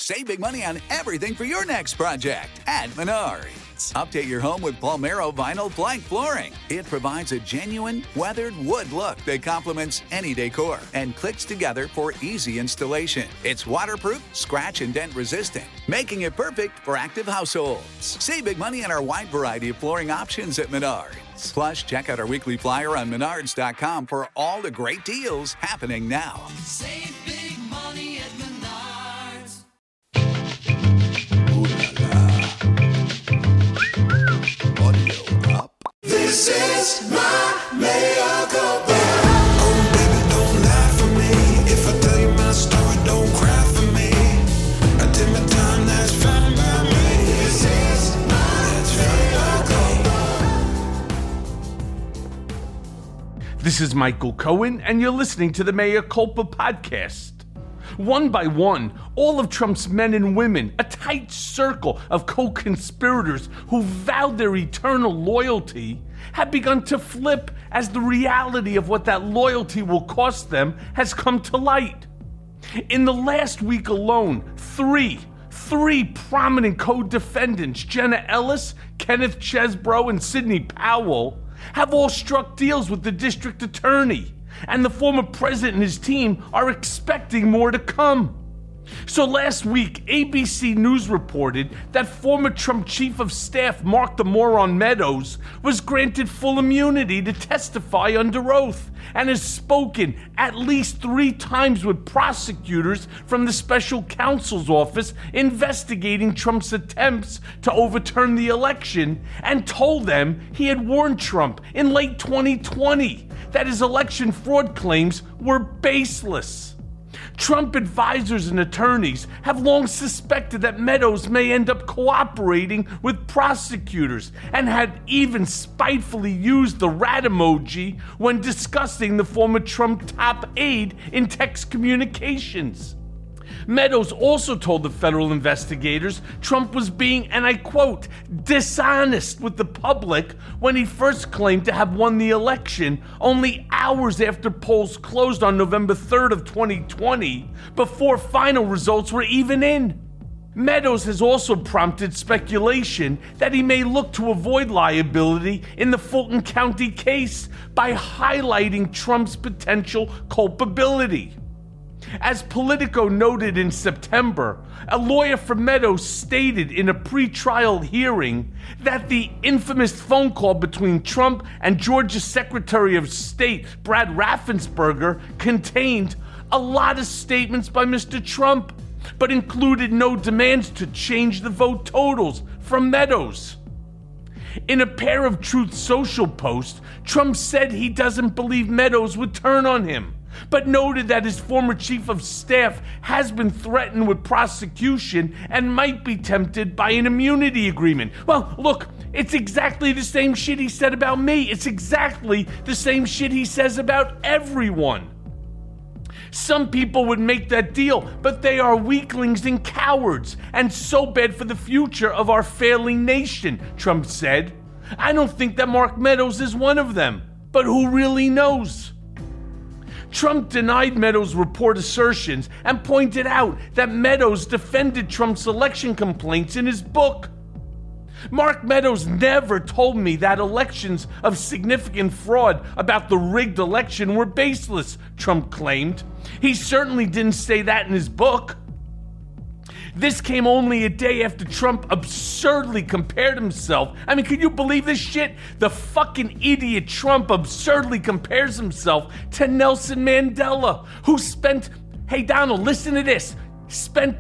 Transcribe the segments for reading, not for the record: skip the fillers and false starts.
Save big money on everything for your next project at Menards. Update your home with Palmero vinyl plank flooring. It provides a genuine, weathered wood look that complements any decor and clicks together for easy installation. It's waterproof, scratch and dent resistant, making it perfect for active households. Save big money on our wide variety of flooring options at Menards. Plus, check out our weekly flyer on Menards.com for all the great deals happening now. Save big money at Menards. Audio up. This is my mea culpa. Oh, baby, don't lie for me. If I tell you my story, don't cry for me. I did my time, that's fine by me. This is my mea culpa. This is Michael Cohen, and you're listening to the Mea Culpa podcast. One by one, all of Trump's men and women, a tight circle of co-conspirators who vowed their eternal loyalty, have begun to flip as the reality of what that loyalty will cost them has come to light. In the last week alone, three prominent co-defendants, Jenna Ellis, Kenneth Chesebro, and Sidney Powell, have all struck deals with the district attorney. And the former president and his team are expecting more to come. So last week, ABC News reported that former Trump chief of staff Mark the Moron Meadows was granted full immunity to testify under oath and has spoken at least 3 times with prosecutors from the special counsel's office investigating Trump's attempts to overturn the election and told them he had warned Trump in late 2020 that his election fraud claims were baseless. Trump advisors and attorneys have long suspected that Meadows may end up cooperating with prosecutors and had even spitefully used the rat emoji when discussing the former Trump top aide in text communications. Meadows also told the federal investigators Trump was being, and I quote, dishonest with the public when he first claimed to have won the election only hours after polls closed on November 3rd of 2020, before final results were even in. Meadows has also prompted speculation that he may look to avoid liability in the Fulton County case by highlighting Trump's potential culpability. As Politico noted in September, a lawyer for Meadows stated in a pre-trial hearing that the infamous phone call between Trump and Georgia Secretary of State Brad Raffensperger contained a lot of statements by Mr. Trump, but included no demands to change the vote totals from Meadows. In a pair of Truth Social posts, Trump said he doesn't believe Meadows would turn on him, but noted that his former chief of staff has been threatened with prosecution and might be tempted by an immunity agreement. Well, look, it's exactly the same shit he said about me. It's exactly the same shit he says about everyone. Some people would make that deal, but they are weaklings and cowards, and so bad for the future of our failing nation, Trump said. I don't think that Mark Meadows is one of them, but who really knows? Trump denied Meadows' report assertions and pointed out that Meadows defended Trump's election complaints in his book. Mark Meadows never told me that elections of significant fraud about the rigged election were baseless, Trump claimed. He certainly didn't say that in his book. This came only a day after Trump absurdly compared himself. I mean, can you believe this shit? The fucking idiot Trump absurdly compares himself to Nelson Mandela, who spent, hey Donald, listen to this, spent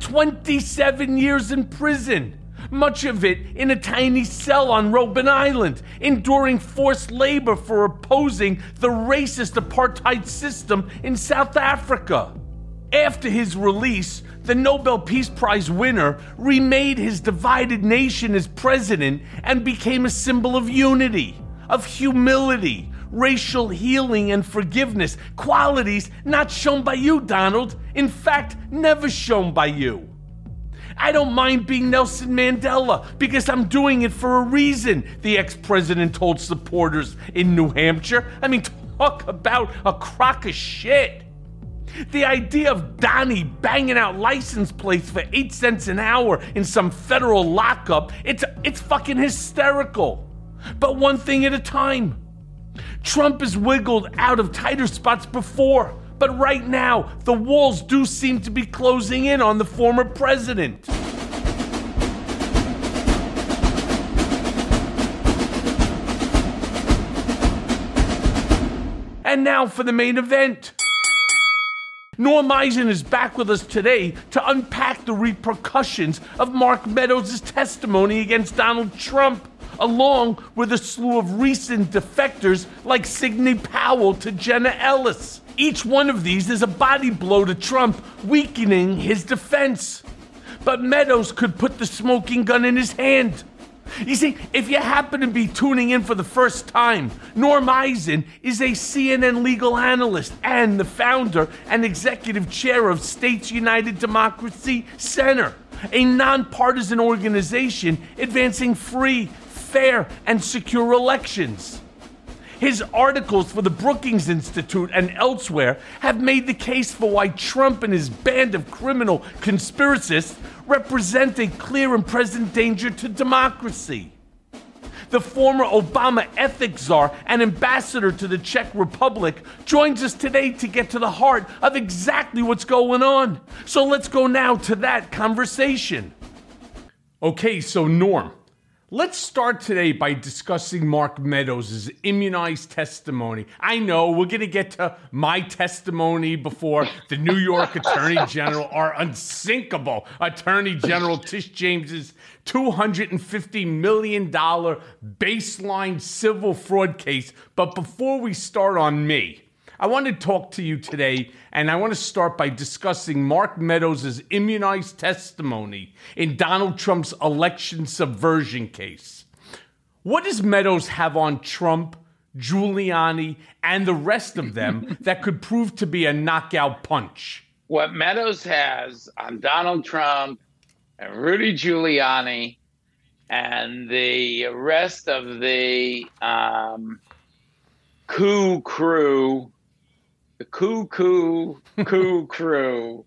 27 years in prison, much of it in a tiny cell on Robben Island, enduring forced labor for opposing the racist apartheid system in South Africa. After his release, the Nobel Peace Prize winner remade his divided nation as president and became a symbol of unity, of humility, racial healing, and forgiveness, qualities not shown by you, Donald, in fact, never shown by you. I don't mind being Nelson Mandela because I'm doing it for a reason, the ex-president told supporters in New Hampshire. I mean, talk about a crock of shit. The idea of Donnie banging out license plates for 8 cents an hour in some federal lockup, it's fucking hysterical. But one thing at a time. Trump has wiggled out of tighter spots before, but right now, the walls do seem to be closing in on the former president. And now for the main event. Norm Eisen is back with us today to unpack the repercussions of Mark Meadows' testimony against Donald Trump, along with a slew of recent defectors like Sidney Powell to Jenna Ellis. Each one of these is a body blow to Trump, weakening his defense. But Meadows could put the smoking gun in his hand. You see, if you happen to be tuning in for the first time, Norm Eisen is a CNN legal analyst and the founder and executive chair of States United Democracy Center, a nonpartisan organization advancing free, fair, and secure elections. His articles for the Brookings Institute and elsewhere have made the case for why Trump and his band of criminal conspiracists represent a clear and present danger to democracy. The former Obama ethics czar and ambassador to the Czech Republic joins us today to get to the heart of exactly what's going on. So let's go now to that conversation. Okay, so Norm, let's start today by discussing Mark Meadows' immunized testimony. I know we're going to get to my testimony before the New York Attorney General, our unsinkable Attorney General Tish James's $250 million baseline civil fraud case. But before we start on me, I want to talk to you today, and I want to start by discussing Mark Meadows' immunized testimony in Donald Trump's election subversion case. What does Meadows have on Trump, Giuliani, and the rest of them that could prove to be a knockout punch? What Meadows has on Donald Trump and Rudy Giuliani and the rest of the coup crew, the coup crew,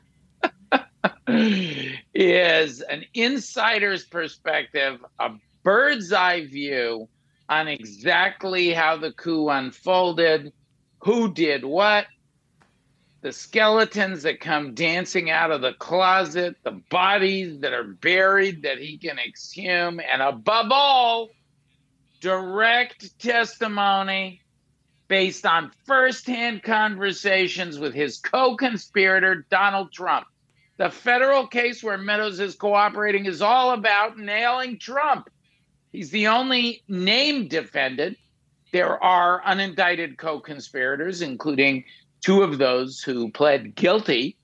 is an insider's perspective, a bird's eye view on exactly how the coup unfolded, who did what, the skeletons that come dancing out of the closet, the bodies that are buried that he can exhume, and above all, direct testimony based on firsthand conversations with his co-conspirator, Donald Trump. The federal case where Meadows is cooperating is all about nailing Trump. He's the only named defendant. There are unindicted co-conspirators, including two of those who pled guilty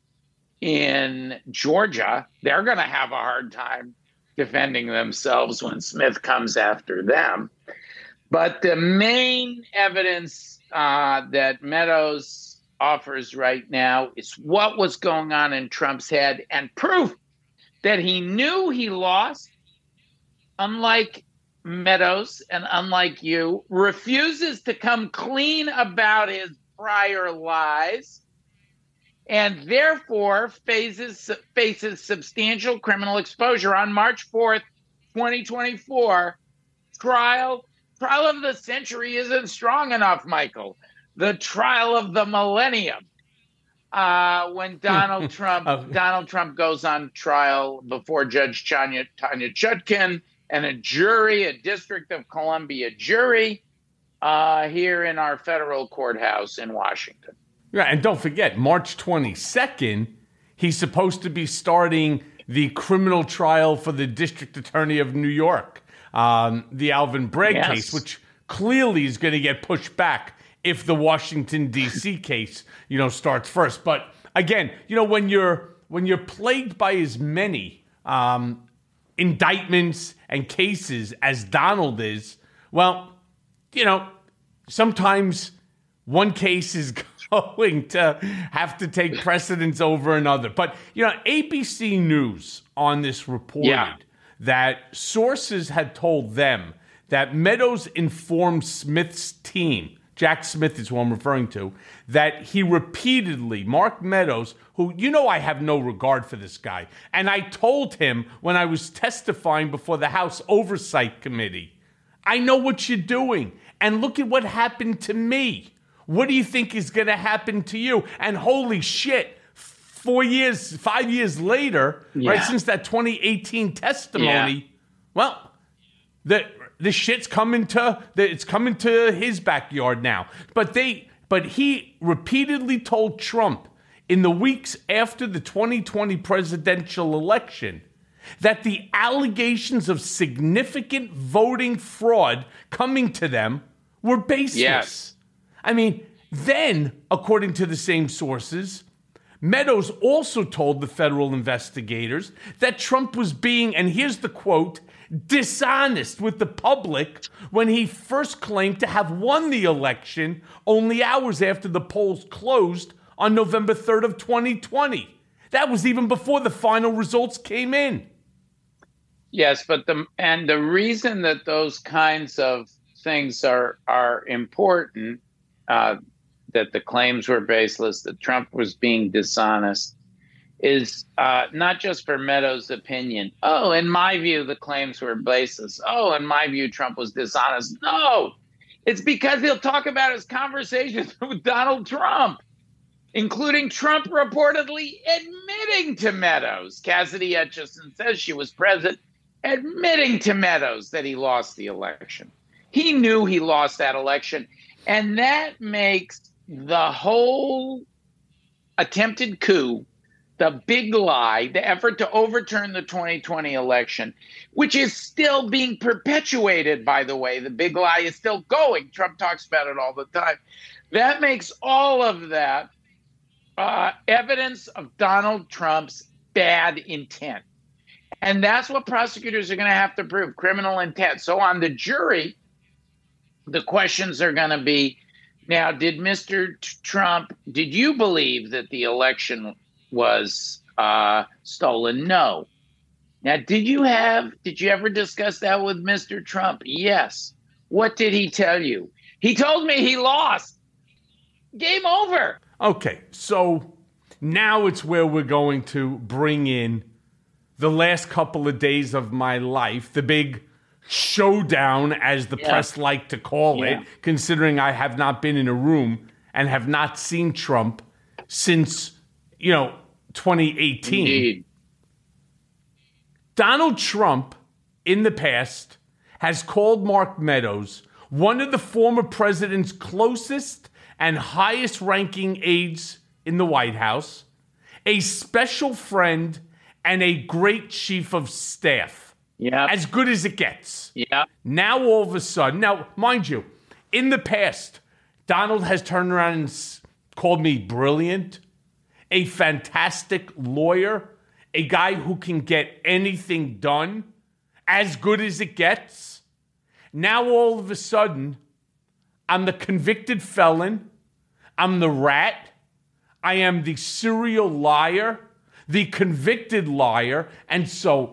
in Georgia. They're going to have a hard time defending themselves when Smith comes after them. But the main evidence that Meadows offers right now is what was going on in Trump's head and proof that he knew he lost, unlike Meadows and unlike you, refuses to come clean about his prior lies, and therefore faces substantial criminal exposure. On March 4th, 2024, trial of the century isn't strong enough, Michael. The trial of the millennium. When Donald Trump goes on trial before Judge Tanya Chutkan and a jury, a District of Columbia jury, here in our federal courthouse in Washington. Yeah, and don't forget, March 22nd, he's supposed to be starting the criminal trial for the District Attorney of New York, the Alvin Bragg case, which clearly is going to get pushed back if the Washington, D.C. case, starts first. But again, when you're plagued by as many indictments and cases as Donald is, well, sometimes one case is going to have to take precedence over another. But, ABC News on this reported that sources had told them that Meadows informed Smith's team, Jack Smith is who I'm referring to, that he repeatedly, Mark Meadows, who, I have no regard for this guy, and I told him when I was testifying before the House Oversight Committee, I know what you're doing, and look at what happened to me. What do you think is going to happen to you? And holy shit, 5 years later, right, since that 2018 testimony, well, the shit's coming to his backyard now. But he repeatedly told Trump in the weeks after the 2020 presidential election that the allegations of significant voting fraud coming to them were baseless. Yes. I mean, then, according to the same sources, Meadows also told the federal investigators that Trump was being, and here's the quote, dishonest with the public when he first claimed to have won the election only hours after the polls closed on November 3rd of 2020. That was even before the final results came in. Yes, but the reason that those kinds of things are important, that the claims were baseless, that Trump was being dishonest, is not just for Meadows' opinion. Oh, in my view, the claims were baseless. Oh, in my view, Trump was dishonest. No, it's because he'll talk about his conversations with Donald Trump, including Trump reportedly admitting to Meadows. Cassidy Hutchinson says she was present, admitting to Meadows that he lost the election. He knew he lost that election. And that makes the whole attempted coup, the big lie, the effort to overturn the 2020 election, which is still being perpetuated, by the way. The big lie is still going. Trump talks about it all the time. That makes all of that evidence of Donald Trump's bad intent. And that's what prosecutors are going to have to prove, criminal intent. So on the jury, the questions are going to be, now, did Mr. Trump, did you believe that the election was stolen? No. Now, did you ever discuss that with Mr. Trump? Yes. What did he tell you? He told me he lost. Game over. Okay, so now it's where we're going to bring in the last couple of days of my life, the big showdown, as the press like to call it, considering I have not been in a room and have not seen Trump since, 2018. Indeed. Donald Trump, in the past, has called Mark Meadows one of the former president's closest and highest-ranking aides in the White House, a special friend, and a great chief of staff. Yeah. As good as it gets. Yeah. Now, all of a sudden, now, mind you, in the past, Donald has turned around and called me brilliant, a fantastic lawyer, a guy who can get anything done, as good as it gets. Now, all of a sudden, I'm the convicted felon. I'm the rat. I am the serial liar, the convicted liar. And so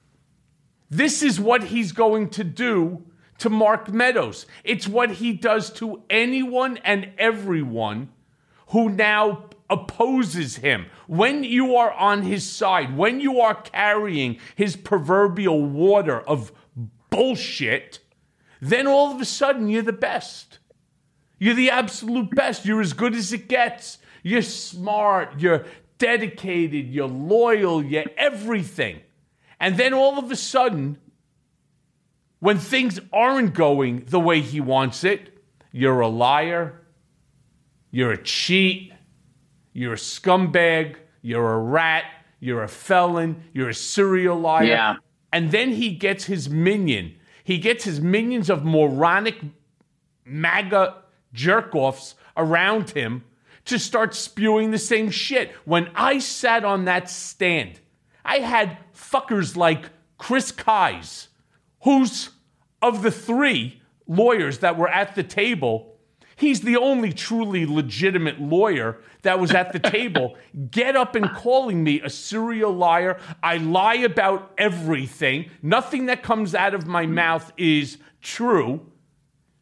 this is what he's going to do to Mark Meadows. It's what he does to anyone and everyone who now opposes him. When you are on his side, when you are carrying his proverbial water of bullshit, then all of a sudden you're the best. You're the absolute best. You're as good as it gets. You're smart. You're dedicated. You're loyal. You're everything. And then all of a sudden, when things aren't going the way he wants it, you're a liar. You're a cheat. You're a scumbag. You're a rat. You're a felon. You're a serial liar. Yeah. And then he gets his minion. He gets his minions of moronic MAGA jerk-offs around him to start spewing the same shit. When I sat on that stand, I had fuckers like Chris Kise, who's, of the three lawyers that were at the table, he's the only truly legitimate lawyer that was at the table, get up and calling me a serial liar. I lie about everything. Nothing that comes out of my mouth is true.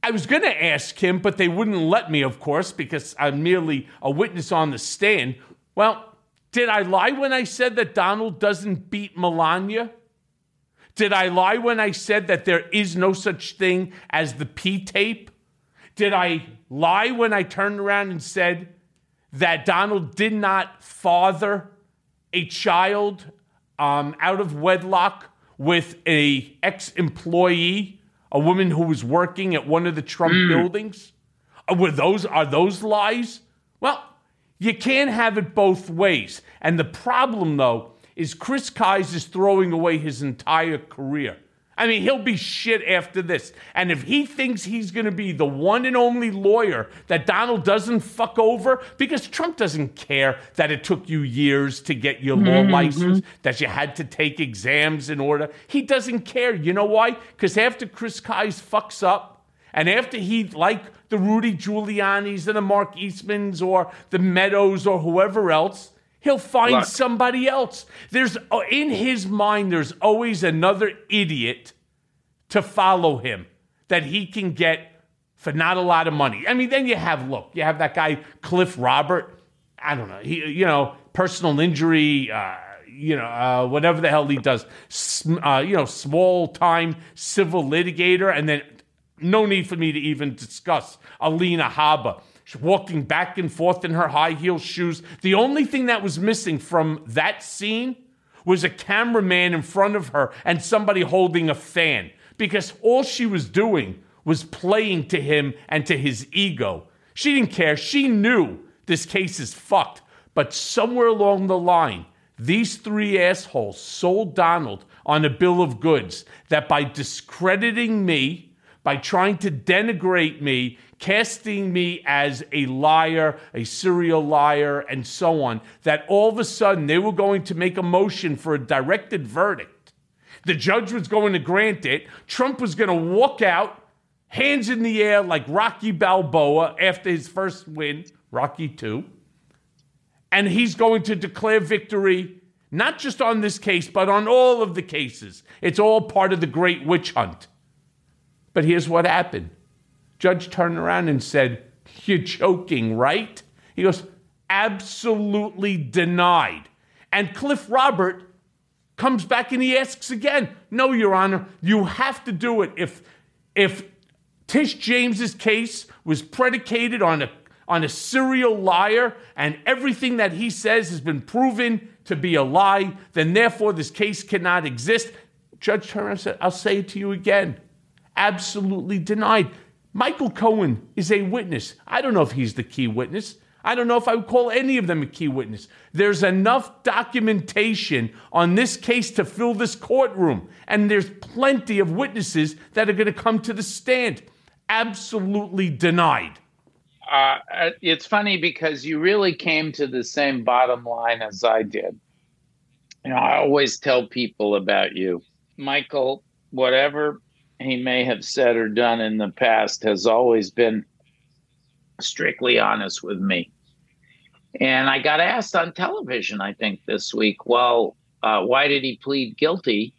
I was going to ask him, but they wouldn't let me, of course, because I'm merely a witness on the stand. Well, did I lie when I said that Donald doesn't beat Melania? Did I lie when I said that there is no such thing as the P-tape? Did I lie when I turned around and said that Donald did not father a child out of wedlock with a ex-employee, a woman who was working at one of the Trump buildings? Are those lies? Well, you can't have it both ways. And the problem, though, is Chris Kise is throwing away his entire career. I mean, he'll be shit after this. And if he thinks he's going to be the one and only lawyer that Donald doesn't fuck over, because Trump doesn't care that it took you years to get your law license, that you had to take exams in order. He doesn't care. You know why? Because after Chris Kise fucks up, and after he, like the Rudy Giulianis and the Mark Eastmans or the Meadows or whoever else, he'll find somebody else. In his mind, there's always another idiot to follow him that he can get for not a lot of money. I mean, then you have that guy, Cliff Robert. I don't know. Personal injury, whatever the hell he does. Small-time civil litigator. And then no need for me to even discuss Alina Habba. Walking back and forth in her high heel shoes. The only thing that was missing from that scene was a cameraman in front of her and somebody holding a fan, because all she was doing was playing to him and to his ego. She didn't care. She knew this case is fucked. But somewhere along the line, these three assholes sold Donald on a bill of goods that by discrediting me, by trying to denigrate me, casting me as a liar, a serial liar, and so on, that all of a sudden they were going to make a motion for a directed verdict. The judge was going to grant it. Trump was going to walk out, hands in the air like Rocky Balboa after his first win, Rocky II. And he's going to declare victory, not just on this case, but on all of the cases. It's all part of the great witch hunt. But here's what happened. Judge turned around and said, "You're joking, right?" He goes, "Absolutely denied." And Cliff Robert comes back and he asks again, "No, Your Honor, you have to do it. If Tish James's case was predicated on a serial liar and everything that he says has been proven to be a lie, then therefore this case cannot exist." Judge turned around and said, "I'll say it to you again. Absolutely denied." Michael Cohen is a witness. I don't know if he's the key witness. I don't know if I would call any of them a key witness. There's enough documentation on this case to fill this courtroom, and there's plenty of witnesses that are going to come to the stand. Absolutely denied. It's funny because you really came to the same bottom line as I did. I always tell people about you. Michael, whatever he may have said or done in the past has always been strictly honest with me. And I got asked on television, I think this week, well, why did he plead guilty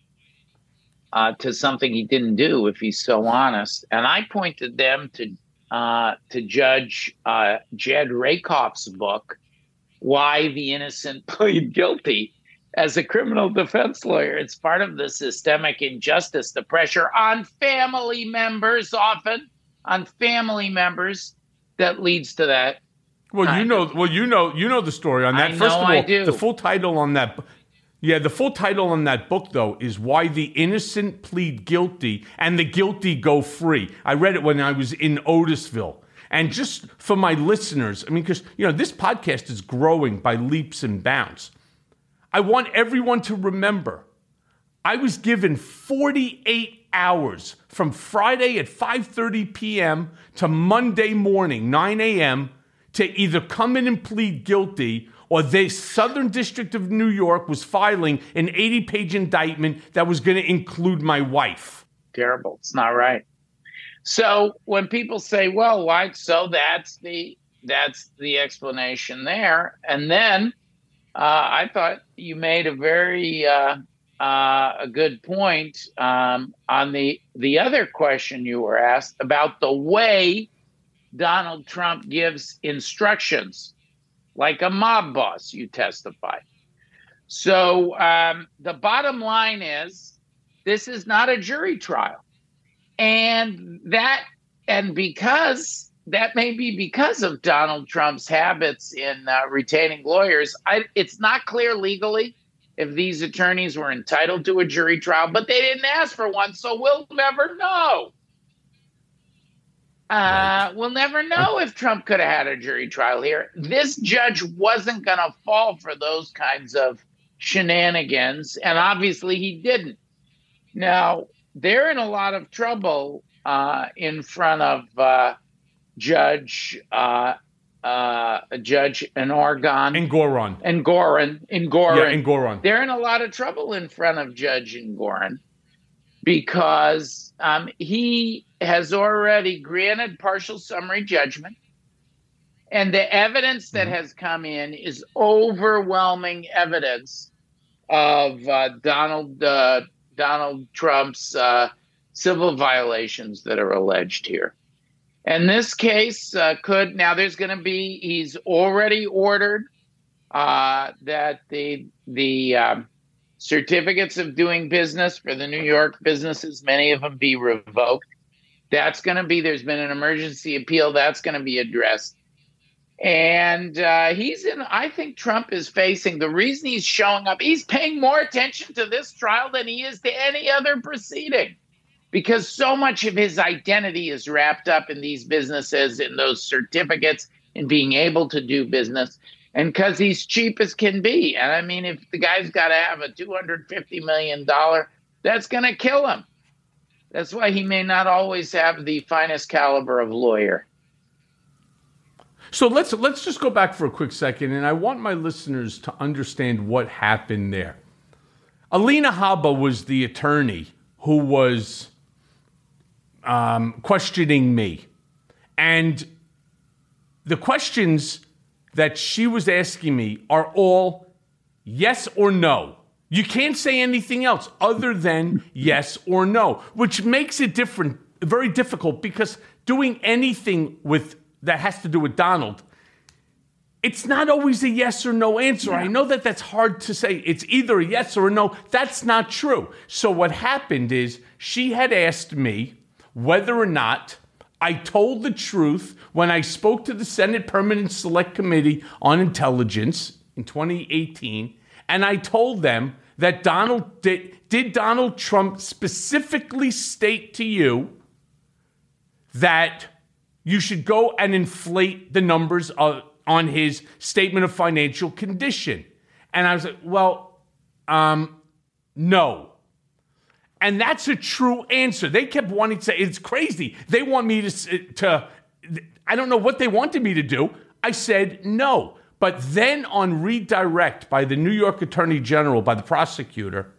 to something he didn't do if he's so honest? And I pointed them to Judge Jed Rakoff's book, Why the Innocent Plead Guilty. As a criminal defense lawyer, it's part of the systemic injustice, the pressure on family members, often on family members, that leads to that. Well, you know the story on that. First of all, I do. The full title on that book, though, is Why the Innocent Plead Guilty and the Guilty Go Free. I read it when I was in Otisville. And just for my listeners, I mean, because, this podcast is growing by leaps and bounds. I want everyone to remember, I was given 48 hours from Friday at 5:30 p.m. to Monday morning, 9 a.m., to either come in and plead guilty, or the Southern District of New York was filing an 80-page indictment that was going to include my wife. Terrible. It's not right. So when people say, well, why? So that's the explanation there. And then I thought you made a very a good point on the other question you were asked about the way Donald Trump gives instructions, like a mob boss, you testified. So the bottom line is, this is not a jury trial. And because that may be because of Donald Trump's habits in retaining lawyers, it's not clear legally if these attorneys were entitled to a jury trial, but they didn't ask for one, so we'll never know. We'll never know if Trump could have had a jury trial here. This judge wasn't going to fall for those kinds of shenanigans, and obviously he didn't. Now, they're in a lot of trouble in front of Judge in Oregon. Engoron. Engoron. They're in a lot of trouble in front of Judge Engoron because he has already granted partial summary judgment. And the evidence that has come in is overwhelming evidence of Donald Trump's civil violations that are alleged here. And this case he's already ordered that the certificates of doing business for the New York businesses, many of them be revoked. There's been an emergency appeal that's going to be addressed. And I think Trump is facing, the reason he's showing up, he's paying more attention to this trial than he is to any other proceeding, because so much of his identity is wrapped up in these businesses, in those certificates, in being able to do business, and because he's cheap as can be. And I mean, if the guy's got to have a $250 million, that's going to kill him. That's why he may not always have the finest caliber of lawyer. So let's just go back for a quick second, and I want my listeners to understand what happened there. Alina Habba was the attorney who was questioning me. And the questions that she was asking me are all yes or no. You can't say anything else other than yes or no, which makes it very difficult, because doing anything that has to do with Donald, it's not always a yes or no answer. I know that that's hard to say. It's either a yes or a no. That's not true. So what happened is, she had asked me whether or not I told the truth when I spoke to the Senate Permanent Select Committee on Intelligence in 2018, and I told them that did Donald Trump specifically state to you that you should go and inflate the numbers on his statement of financial condition? And I was like, well, no. And that's a true answer. They kept wanting to say, it's crazy. They want me to I don't know what they wanted me to do. I said no. But then on redirect by the New York Attorney General, by the prosecutor,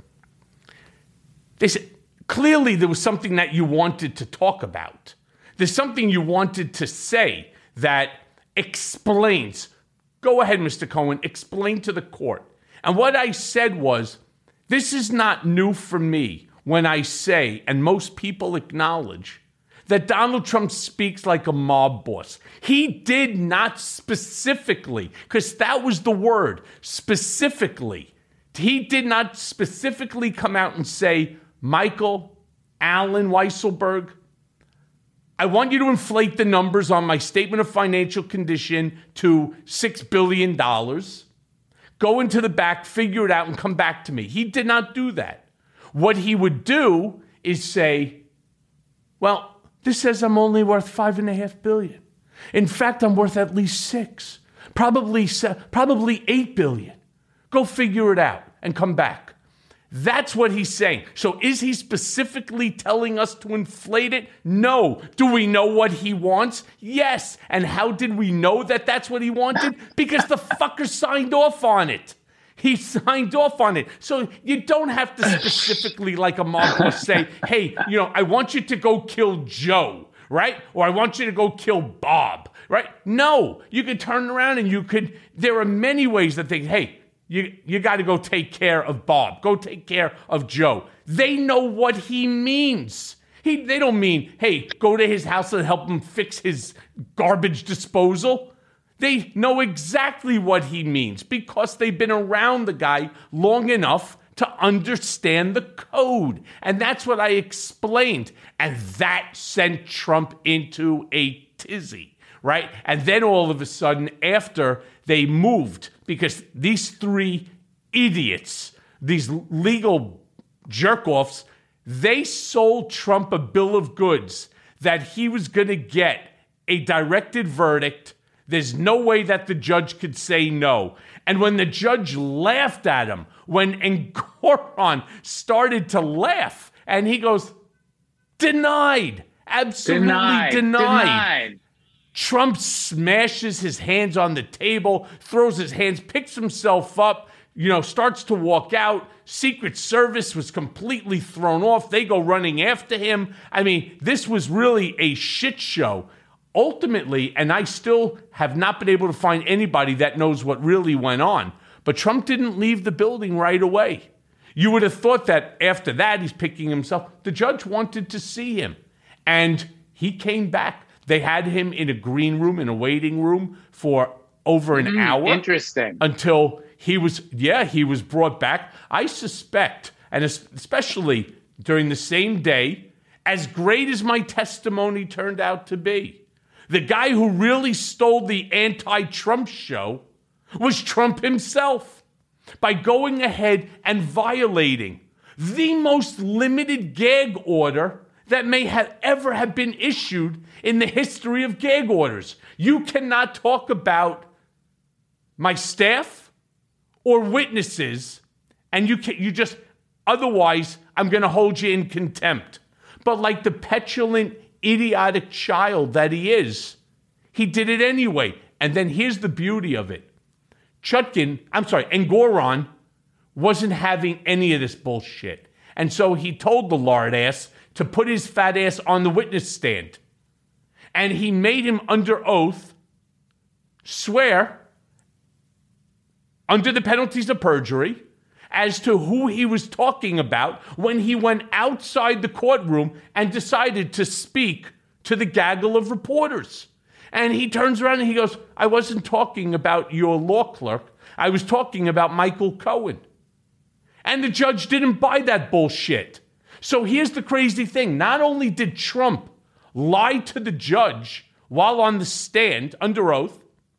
they said, clearly there was something that you wanted to talk about. There's something you wanted to say that explains. Go ahead, Mr. Cohen, explain to the court. And what I said was, this is not new for me when I say, and most people acknowledge, that Donald Trump speaks like a mob boss. He did not specifically, because that was the word, specifically. He did not specifically come out and say, Michael Allen Weisselberg, I want you to inflate the numbers on my statement of financial condition to $6 billion. Go into the back, figure it out, and come back to me. He did not do that. What he would do is say, well, this says I'm only worth $5.5 billion. In fact, I'm worth at least $6, probably $8 billion. Go figure it out and come back. That's what he's saying. So is he specifically telling us to inflate it? No. Do we know what he wants? Yes. And how did we know that that's what he wanted? Because the fucker signed off on it. He signed off on it. So you don't have to specifically, like a mob boss, say, hey, I want you to go kill Joe, right? Or I want you to go kill Bob, right? No. You could turn around and there are many ways that hey, you got to go take care of Bob. Go take care of Joe. They know what he means. They don't mean, hey, go to his house and help him fix his garbage disposal. They know exactly what he means because they've been around the guy long enough to understand the code. And that's what I explained. And that sent Trump into a tizzy, right? And then all of a sudden, after they moved, because these three idiots, these legal jerk-offs, they sold Trump a bill of goods that he was going to get a directed verdict. There's no way that the judge could say no. And when the judge laughed at him, when Engoron started to laugh, and he goes, denied, absolutely denied. Trump smashes his hands on the table, throws his hands, picks himself up, starts to walk out. Secret Service was completely thrown off. They go running after him. I mean, this was really a shit show. Ultimately, and I still have not been able to find anybody that knows what really went on, but Trump didn't leave the building right away. You would have thought that after that, he's picking himself. The judge wanted to see him, and he came back. They had him in a green room, in a waiting room for over an hour. Interesting. Until he was brought back. I suspect, and especially during the same day, as great as my testimony turned out to be, the guy who really stole the anti-Trump show was Trump himself by going ahead and violating the most limited gag order that may have ever have been issued in the history of gag orders. You cannot talk about my staff or witnesses, and you just, otherwise I'm going to hold you in contempt. But like the petulant, idiotic child that he is, he did it anyway. And then here's the beauty of it. Engoron wasn't having any of this bullshit. And so he told the lard ass to put his fat ass on the witness stand. And he made him under oath swear under the penalties of perjury as to who he was talking about when he went outside the courtroom and decided to speak to the gaggle of reporters. And he turns around and he goes, I wasn't talking about your law clerk. I was talking about Michael Cohen. And the judge didn't buy that bullshit. So here's the crazy thing. Not only did Trump lie to the judge while on the stand under oath,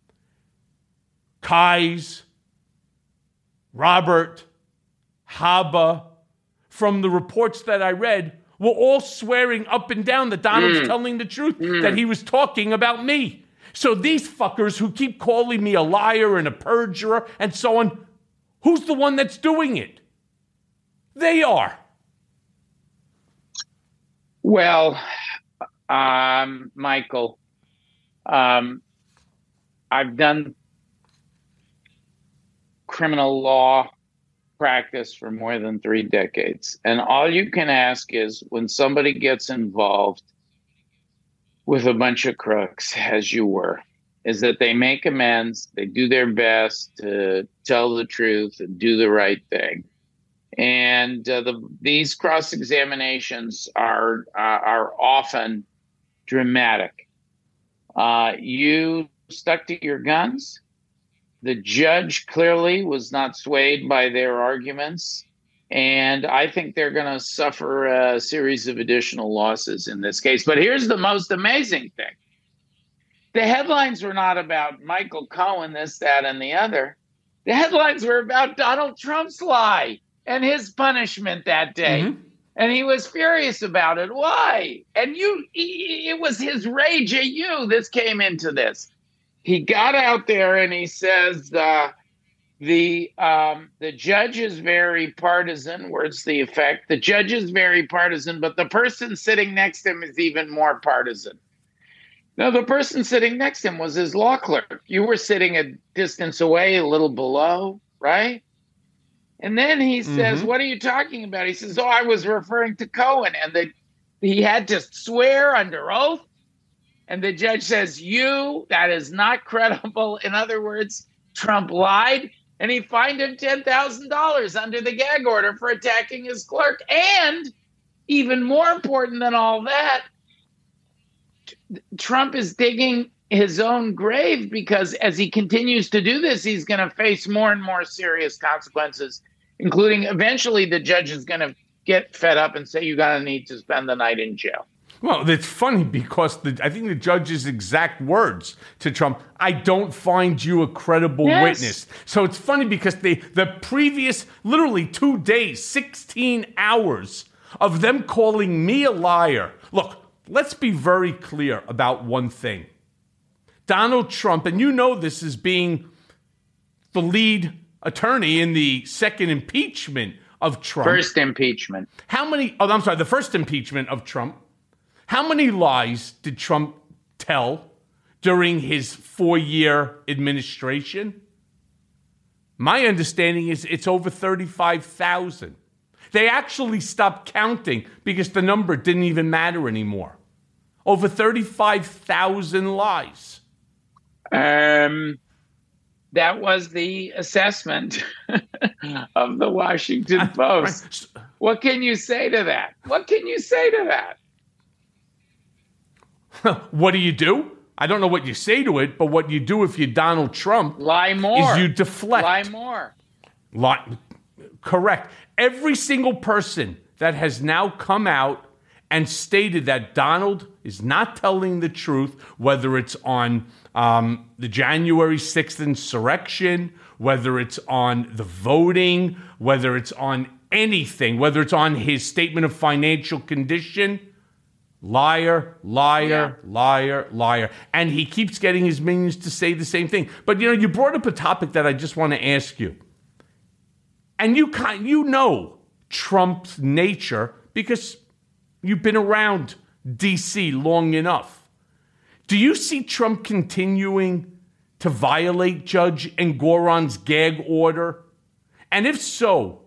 Kais, Robert, Haba, from the reports that I read, were all swearing up and down that Donald's telling the truth, that he was talking about me. So these fuckers who keep calling me a liar and a perjurer and so on, who's the one that's doing it? They are. Well, Michael, I've done criminal law practice for more than 3 decades. And all you can ask is when somebody gets involved with a bunch of crooks, as you were, is that they make amends, they do their best to tell the truth and do the right thing. And these cross-examinations are often dramatic. You stuck to your guns. The judge clearly was not swayed by their arguments. And I think they're going to suffer a series of additional losses in this case. But here's the most amazing thing. The headlines were not about Michael Cohen, this, that, and the other. The headlines were about Donald Trump's lie and his punishment that day. Mm-hmm. And he was furious about it. Why? And it was his rage at you. This came into this. He got out there and he says, the judge is very partisan. Where's the effect? The judge is very partisan, but the person sitting next to him is even more partisan. Now, the person sitting next to him was his law clerk. You were sitting a distance away, a little below, right? And then he says, what are you talking about? He says, I was referring to Cohen. And he had to swear under oath. And the judge says, that is not credible. In other words, Trump lied. and he fined him $10,000 under the gag order for attacking his clerk. And even more important than all that, Trump is digging his own grave, because as he continues to do this, he's going to face more and more serious consequences, including eventually the judge is going to get fed up and say, you're going to need to spend the night in jail. Well, it's funny because I think the judge's exact words to Trump, I don't find you a credible witness. So it's funny because the previous literally 2 days, 16 hours of them calling me a liar. Look, let's be very clear about one thing. Donald Trump, and you know this as being the lead attorney in the second impeachment of Trump. First impeachment. The first impeachment of Trump. How many lies did Trump tell during his 4-year administration? My understanding is it's over 35,000. They actually stopped counting because the number didn't even matter anymore. Over 35,000 lies. That was the assessment of the Washington Post. What can you say to that? What can you say to that? What do? I don't know what you say to it, but what you do if you're Donald Trump Lie more. is you deflect. Lie more. Correct. Every single person that has now come out and stated that Donald is not telling the truth, whether it's on the January 6th insurrection, whether it's on the voting, whether it's on anything, whether it's on his statement of financial condition, liar, liar, liar, liar. And he keeps getting his minions to say the same thing. But, you brought up a topic that I just want to ask you. And you know Trump's nature because you've been around D.C. long enough. Do you see Trump continuing to violate Judge Engoron's gag order? And if so,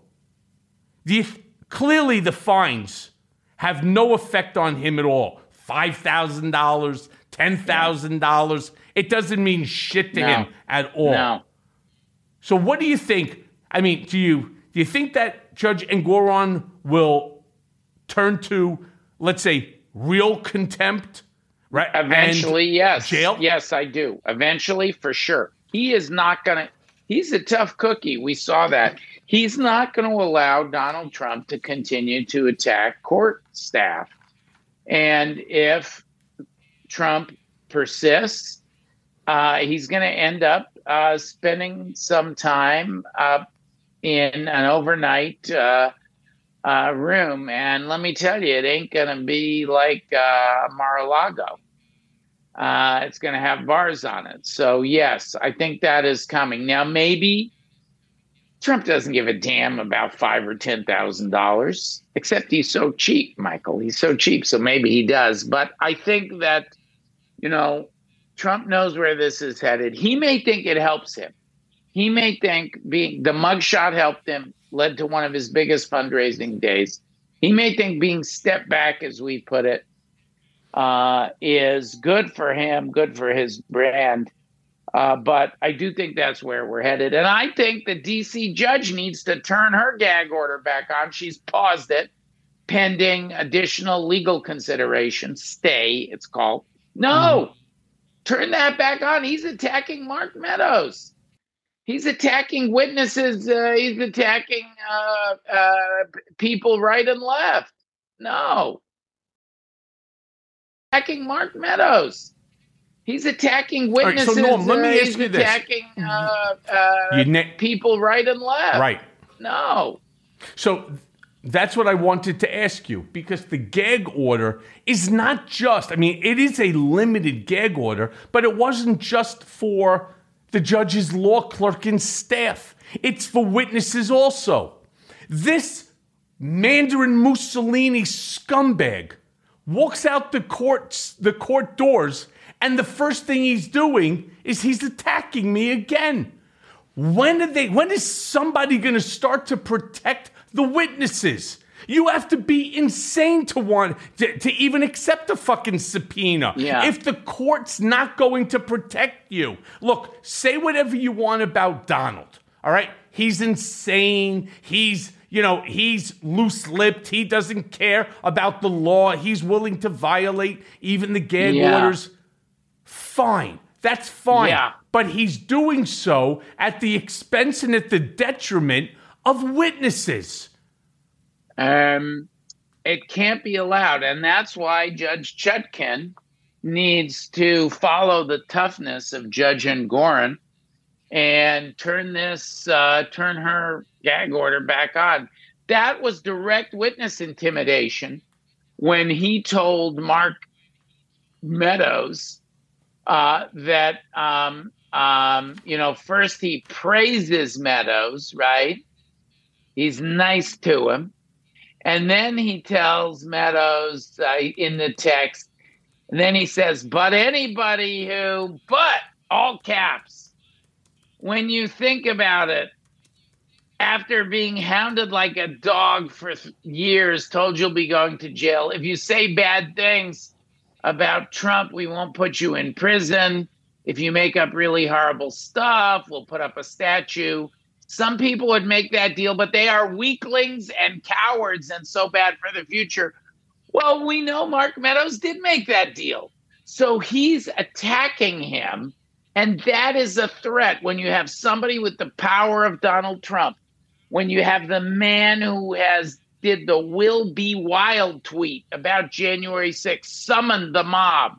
clearly the fines have no effect on him at all. $5,000, $10,000. It doesn't mean shit to him at all. No. So what do you think? I mean, do you think that Judge Engoron will turn to, let's say, real contempt? Right? Eventually, yes. Jail? Yes, I do. Eventually, for sure. He is not going to. He's a tough cookie. We saw that. He's not going to allow Donald Trump to continue to attack court staff. And if Trump persists, he's going to end up spending some time in an overnight room. And let me tell you, it ain't going to be like Mar-a-Lago. It's going to have bars on it. So, yes, I think that is coming. Now, maybe Trump doesn't give a damn about $5,000 or $10,000, except he's so cheap, Michael. He's so cheap, so maybe he does. But I think that, Trump knows where this is headed. He may think it helps him. He may think the mugshot helped him, led to one of his biggest fundraising days. He may think being stepped back, as we put it, is good for him, good for his brand. But I do think that's where we're headed. And I think the D.C. judge needs to turn her gag order back on. She's paused it pending additional legal consideration. Stay, it's called. No, turn that back on. He's attacking Mark Meadows. He's attacking witnesses. He's attacking people right and left. No. Attacking Mark Meadows. He's attacking witnesses. All right, so Norm, let me ask you this. Attacking people right and left. Right. No. So that's what I wanted to ask you, because the gag order is not just, it is a limited gag order, but it wasn't just for the judge's law clerk and staff. It's for witnesses also. This Mandarin Mussolini scumbag walks out the court doors, and the first thing he's doing is he's attacking me again. When is somebody going to start to protect the witnesses? You have to be insane to want to even accept a fucking subpoena. Yeah. If the court's not going to protect you. Look, say whatever you want about Donald, All right. He's insane. He's loose-lipped. He doesn't care about the law. He's willing to violate even the gag orders. Fine. That's fine. Yeah. But he's doing so at the expense and at the detriment of witnesses. It can't be allowed. And that's why Judge Chutkan needs to follow the toughness of Judge Engoron and turn her gag order back on. That was direct witness intimidation when he told Mark Meadows that first he praises Meadows, right? He's nice to him. And then he tells Meadows in the text, and then he says, but all caps, when you think about it, after being hounded like a dog for years, told you'll be going to jail, if you say bad things about Trump, we won't put you in prison. If you make up really horrible stuff, we'll put up a statue. Some people would make that deal, but they are weaklings and cowards and so bad for the future. Well, we know Mark Meadows did make that deal. So he's attacking him. And that is a threat when you have somebody with the power of Donald Trump, when you have the man who did the Will Be Wild tweet about January 6th, summoned the mob.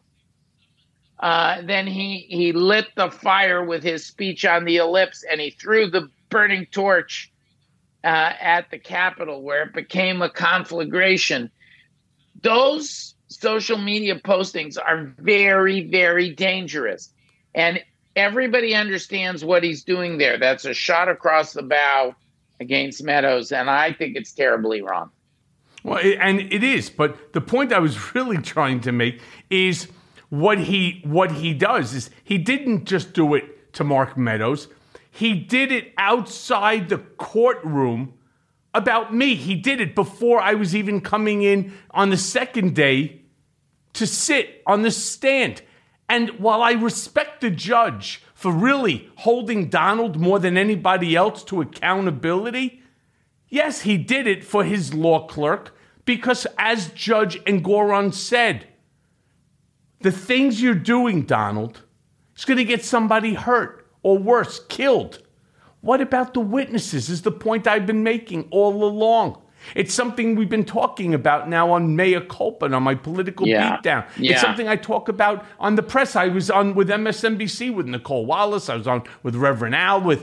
Then he lit the fire with his speech on the ellipse, and he threw the burning torch at the Capitol, where it became a conflagration. Those social media postings are very, very dangerous. And everybody understands what he's doing there. That's a shot across the bow against Meadows, and I think it's terribly wrong. Well, and it is. But the point I was really trying to make is what he does is he didn't just do it to Mark Meadows. He did it outside the courtroom about me. He did it before I was even coming in on the second day to sit on the stand. And while I respect the judge for really holding Donald more than anybody else to accountability, yes, he did it for his law clerk because, as Judge Engoron said, the things you're doing, Donald, is going to get somebody hurt or worse, killed. What about the witnesses is the point I've been making all along. It's something we've been talking about now on Mea Culpa and on my political beatdown. Yeah. It's something I talk about on the press. I was on with MSNBC with Nicole Wallace. I was on with Reverend Al, with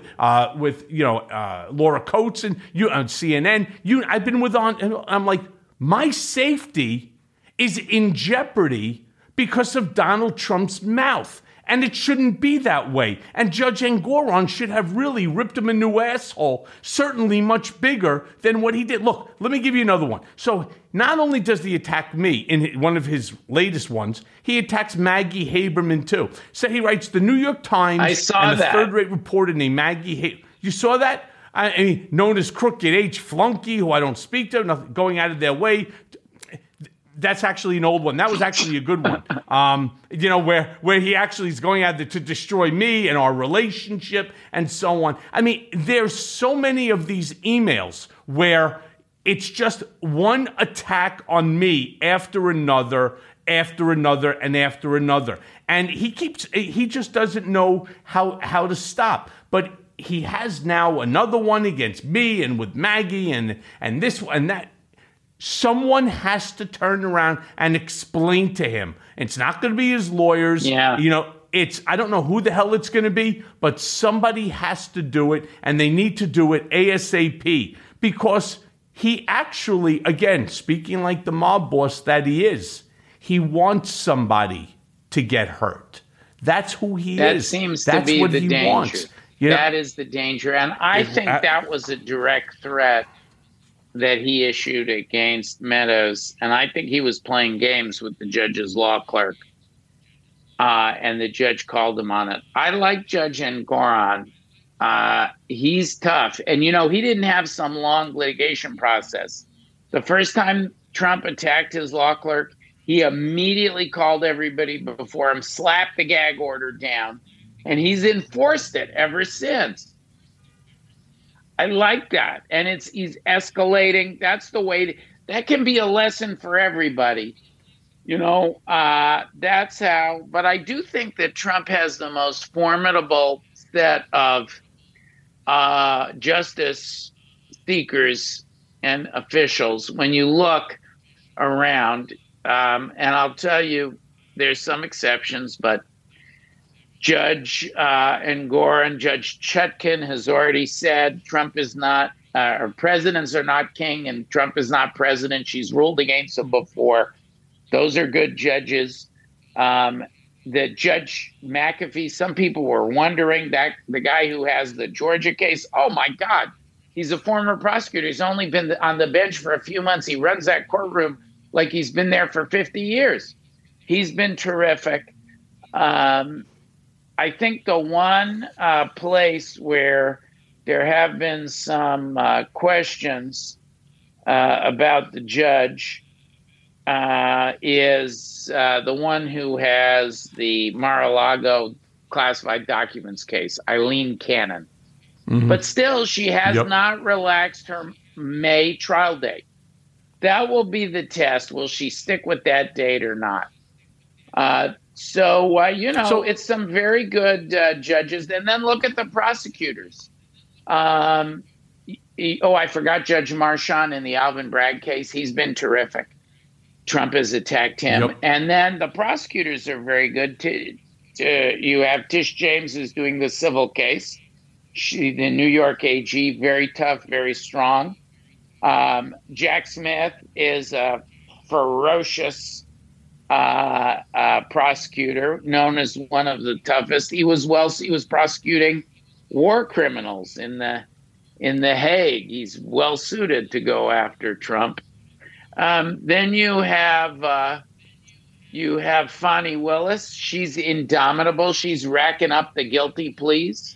Laura Coates and you on CNN. I've been with on, and I'm like, my safety is in jeopardy because of Donald Trump's mouth. And it shouldn't be that way. And Judge Engoron should have really ripped him a new asshole, certainly much bigger than what he did. Look, let me give you another one. So not only does he attack me in one of his latest ones, he attacks Maggie Haberman too. So he writes the New York Times and a third-rate reporter named Maggie Haberman. You saw that? I mean, known as Crooked H. Flunky, who I don't speak to, nothing, going out of their way. That's actually an old one. That was actually a good one. Where he actually is going out there to destroy me and our relationship and so on. I mean, there's so many of these emails where it's just one attack on me after another, and after another. And he just doesn't know how to stop. But he has now another one against me and with Maggie and this and that. Someone has to turn around and explain to him. It's not going to be his lawyers. Yeah. I don't know who the hell it's going to be, but somebody has to do it, and they need to do it ASAP because he actually, again, speaking like the mob boss that he is, he wants somebody to get hurt. That's who he is. That seems to be the danger. Wants. That is the danger. And I think that was a direct threat that he issued against Meadows. And I think he was playing games with the judge's law clerk. And the judge called him on it. I like Judge Engoron. He's tough. And, he didn't have some long litigation process. The first time Trump attacked his law clerk, he immediately called everybody before him, slapped the gag order down, and he's enforced it ever since. I like that. And he's escalating. That's the way that can be a lesson for everybody. That's how. But I do think that Trump has the most formidable set of justice seekers and officials when you look around. And I'll tell you, there's some exceptions, but Judge Engoron, Judge Chutkan has already said Trump is not, or presidents are not king, and Trump is not president. She's ruled against him before. Those are good judges. The Judge McAfee, some people were wondering that the guy who has the Georgia case, oh my God, he's a former prosecutor. He's only been on the bench for a few months. He runs that courtroom like he's been there for 50 years. He's been terrific. I think the one place where there have been some questions about the judge is the one who has the Mar-a-Lago classified documents case, Eileen Cannon. Mm-hmm. But still, she has not relaxed her May trial date. That will be the test. Will she stick with that date or not? So it's some very good judges. And then look at the prosecutors. I forgot Judge Marchand in the Alvin Bragg case. He's been terrific. Trump has attacked him. Yep. And then the prosecutors are very good. You have Tish James who's doing the civil case. The New York AG, very tough, very strong. Jack Smith is a ferocious prosecutor, known as one of the toughest. He was prosecuting war criminals in the Hague. He's well suited to go after Trump. Then you have Fani Willis. She's indomitable. She's racking up the guilty pleas.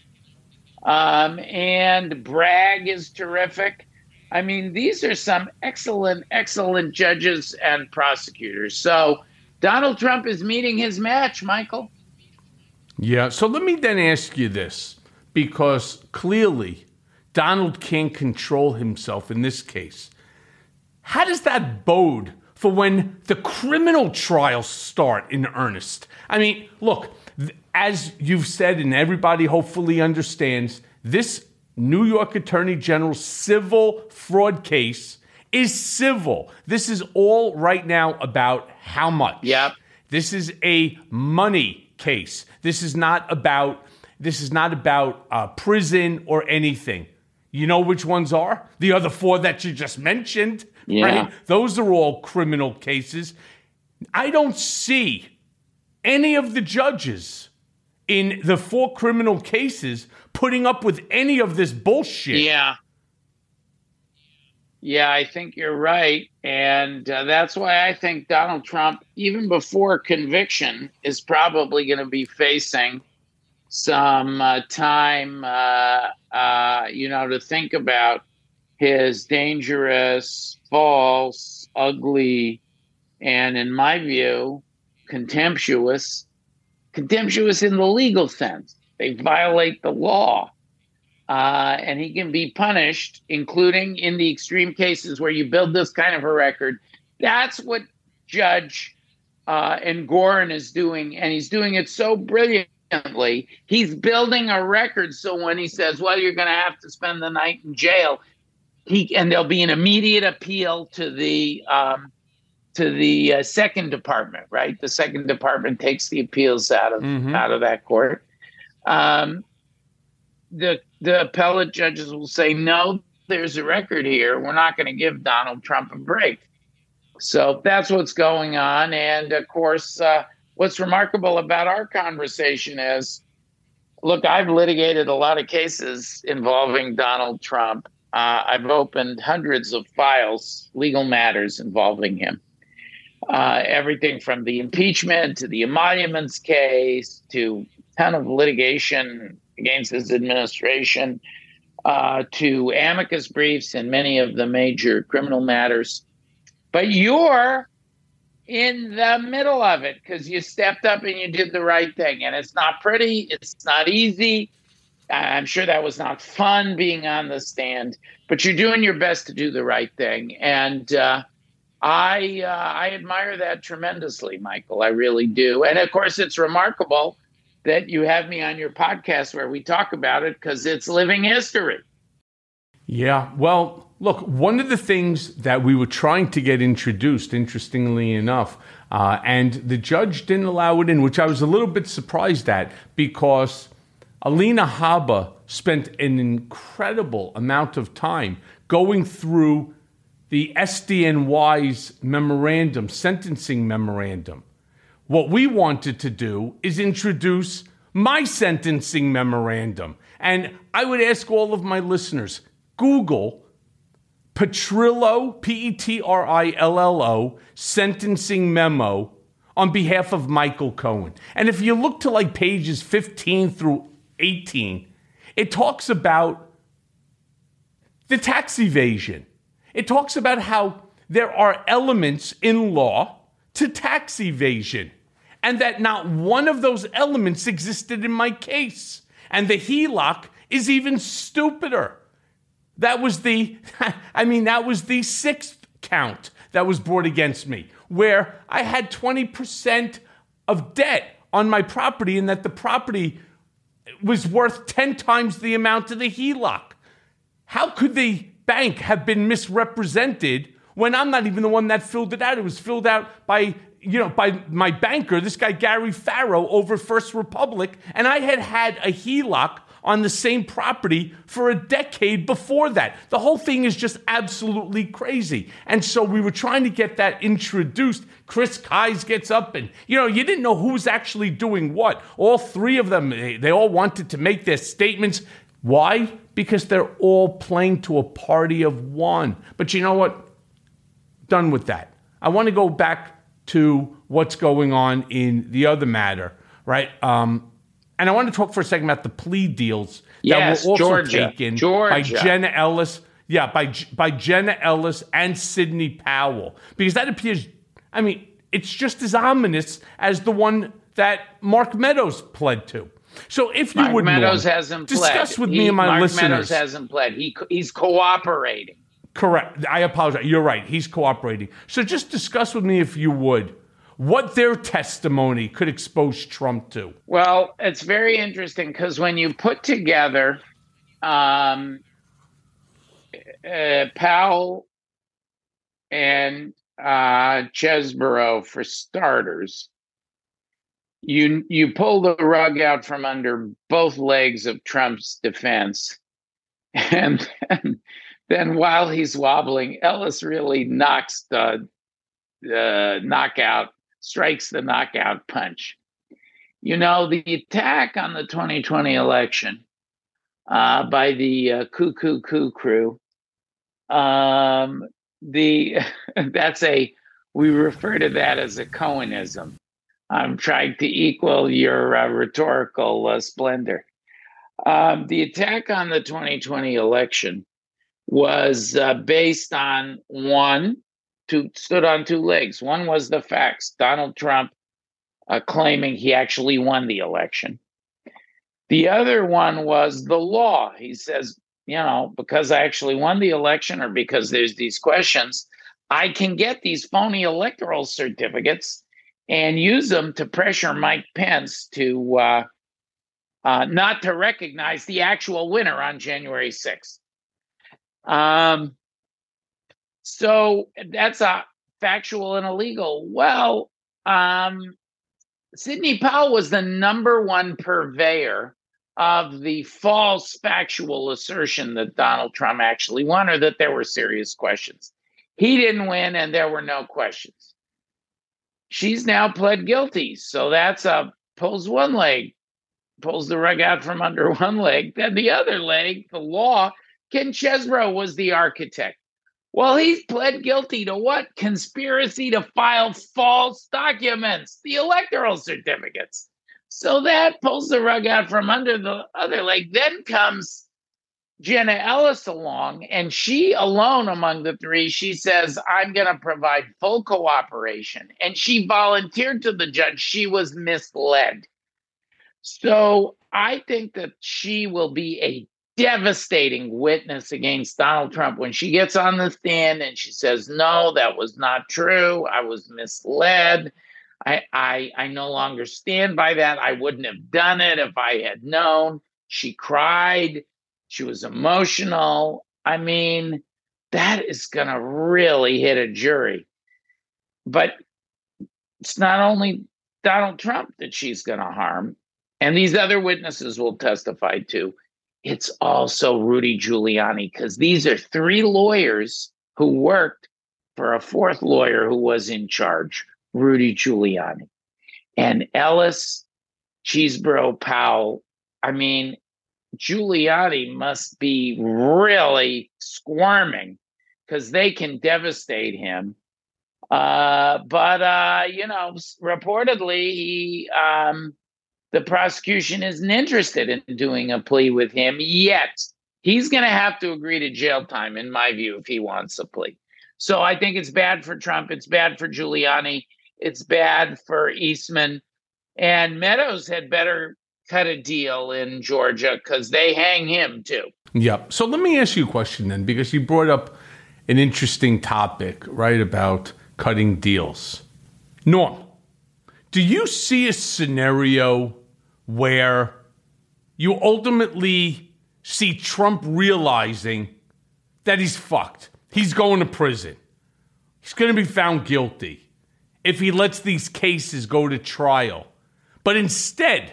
And Bragg is terrific. I mean, these are some excellent, excellent judges and prosecutors. So Donald Trump is meeting his match, Michael. Yeah. So let me then ask you this, because clearly Donald can't control himself in this case. How does that bode for when the criminal trials start in earnest? I mean, look, as you've said, and everybody hopefully understands, this New York Attorney General civil fraud case is civil. This is all right now about how much. Yep. This is a money case. This is not about prison or anything. You know which ones are? The other four that you just mentioned. Yeah. Right? Those are all criminal cases. I don't see any of the judges in the 4 criminal cases putting up with any of this bullshit. Yeah, I think you're right. And that's why I think Donald Trump, even before conviction, is probably going to be facing some time, to think about his dangerous, false, ugly, and in my view, contemptuous in the legal sense. They violate the law. And he can be punished, including in the extreme cases where you build this kind of a record. That's what Judge Engoron is doing, and he's doing it so brilliantly. He's building a record, so when he says, well, you're going to have to spend the night in jail, and there'll be an immediate appeal to the second department, right? The second department takes the appeals out of that court. The appellate judges will say, no, there's a record here. We're not going to give Donald Trump a break. So that's what's going on. And of course, what's remarkable about our conversation is, look, I've litigated a lot of cases involving Donald Trump. I've opened hundreds of files, legal matters involving him. Everything from the impeachment to the emoluments case to a ton of litigation against his administration, to amicus briefs in many of the major criminal matters. But you're in the middle of it because you stepped up and you did the right thing. And it's not pretty. It's not easy. I'm sure that was not fun being on the stand, but you're doing your best to do the right thing. And I admire that tremendously, Michael. I really do. And of course, it's remarkable that you have me on your podcast where we talk about it because it's living history. Yeah, well, look, one of the things that we were trying to get introduced, interestingly enough, and the judge didn't allow it in, which I was a little bit surprised at, because Alina Habba spent an incredible amount of time going through the SDNY's memorandum, sentencing memorandum. What we wanted to do is introduce my sentencing memorandum. And I would ask all of my listeners, Google Petrillo, Petrillo, sentencing memo on behalf of Michael Cohen. And if you look to like pages 15 through 18, it talks about the tax evasion. It talks about how there are elements in law to tax evasion, and that not one of those elements existed in my case. And the HELOC is even stupider. That was the sixth count that was brought against me, where I had 20% of debt on my property and that the property was worth 10 times the amount of the HELOC. How could the bank have been misrepresented when I'm not even the one that filled it out? It was filled out by my banker, this guy Gary Farrow over First Republic, and I had a HELOC on the same property for a decade before that. The whole thing is just absolutely crazy. And so we were trying to get that introduced. Chris Kise gets up and, you didn't know who was actually doing what. All three of them, they all wanted to make their statements. Why? Because they're all playing to a party of one. But you know what? Done with that. I want to go back to what's going on in the other matter, right? And I want to talk for a second about the plea deals that were also taken by Jenna Ellis. Yeah, by Jenna Ellis and Sidney Powell. Because that appears, it's just as ominous as the one that Mark Meadows pled to. So if you would, Meadows hasn't pled. Discuss with me and my listeners. Mark Meadows hasn't pled. He's cooperating. Correct. I apologize. You're right. He's cooperating. So just discuss with me, if you would, what their testimony could expose Trump to. Well, it's very interesting because when you put together Powell and Chesborough, for starters, you pull the rug out from under both legs of Trump's defense, and then while he's wobbling, Ellis really strikes the knockout punch. The attack on the 2020 election by the Cuckoo crew, we refer to that as a Cohenism. I'm trying to equal your rhetorical splendor. The attack on the 2020 election was based on stood on two legs. One was the facts. Donald Trump claiming he actually won the election. The other one was the law. He says, because I actually won the election or because there's these questions, I can get these phony electoral certificates and use them to pressure Mike Pence to not to recognize the actual winner on January 6th. So that's a factual and illegal. Well, Sidney Powell was the number one purveyor of the false factual assertion that Donald Trump actually won or that there were serious questions. He didn't win and there were no questions. She's now pled guilty. So that's pulls one leg, pulls the rug out from under one leg. Then the other leg, the law, Ken Chesbrough was the architect. Well, he's pled guilty to what? Conspiracy to file false documents, the electoral certificates. So that pulls the rug out from under the other leg. Then comes Jenna Ellis along, and she alone among the three, she says, I'm going to provide full cooperation. And she volunteered to the judge. She was misled. So I think that she will be a devastating witness against Donald Trump when she gets on the stand and she says, no, that was not true. I was misled. I no longer stand by that. I wouldn't have done it if I had known. She cried. She was emotional. I mean, that is going to really hit a jury. But it's not only Donald Trump that she's going to harm, and these other witnesses will testify too. It's also Rudy Giuliani, because these are three lawyers who worked for a fourth lawyer who was in charge, Rudy Giuliani. And Ellis, Cheesebro, Powell, I mean, Giuliani must be really squirming because they can devastate him. But reportedly, the prosecution isn't interested in doing a plea with him yet. He's going to have to agree to jail time, in my view, if he wants a plea. So I think it's bad for Trump. It's bad for Giuliani. It's bad for Eastman. And Meadows had better cut a deal in Georgia because they hang him too. Yep. So let me ask you a question then, because you brought up an interesting topic, right, about cutting deals. Norm, do you see a scenario where you ultimately see Trump realizing that he's fucked? He's going to prison. He's going to be found guilty if he lets these cases go to trial, but instead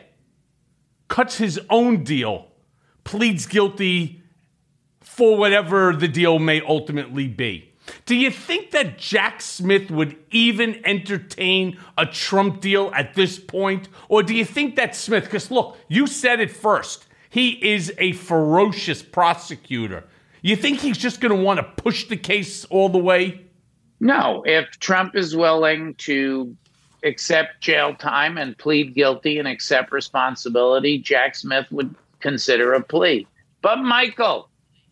cuts his own deal, pleads guilty for whatever the deal may ultimately be. Do you think that Jack Smith would even entertain a Trump deal at this point? Or do you think that Smith, because look, you said it first, he is a ferocious prosecutor. You think he's just going to want to push the case all the way? No, if Trump is willing to accept jail time and plead guilty and accept responsibility, Jack Smith would consider a plea. But Michael,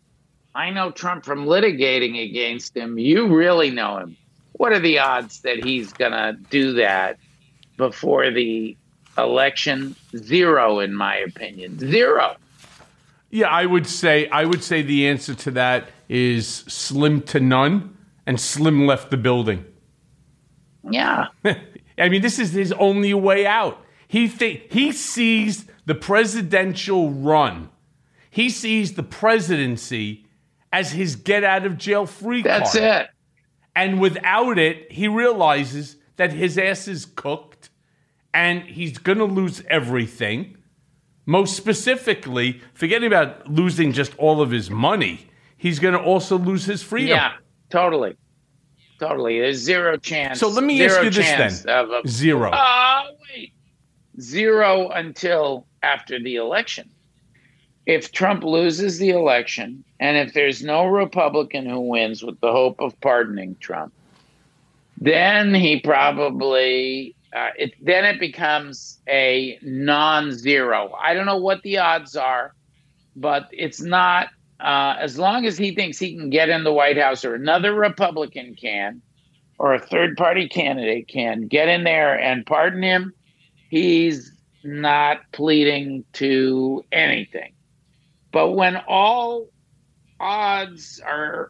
I know Trump from litigating against him. You really know him. What are the odds that he's going to do that before the election? Zero, in my opinion. Zero. Yeah, I would say the answer to that is slim to none, and Slim left the building. Yeah. I mean, this is his only way out. He sees the presidential run. He sees the presidency as his get out of jail free card. That's it. And without it, he realizes that his ass is cooked and he's going to lose everything. Most specifically, forgetting about losing just all of his money, he's going to also lose his freedom. Yeah, totally. Totally. There's zero chance. So let me ask you this then. Zero. Wait. Zero until after the election. If Trump loses the election, and if there's no Republican who wins with the hope of pardoning Trump, then he probably, then it becomes a non-zero. I don't know what the odds are, but it's not, as long as he thinks he can get in the White House, or another Republican can, or a third-party candidate can get in there and pardon him, he's not pleading to anything. But when all odds are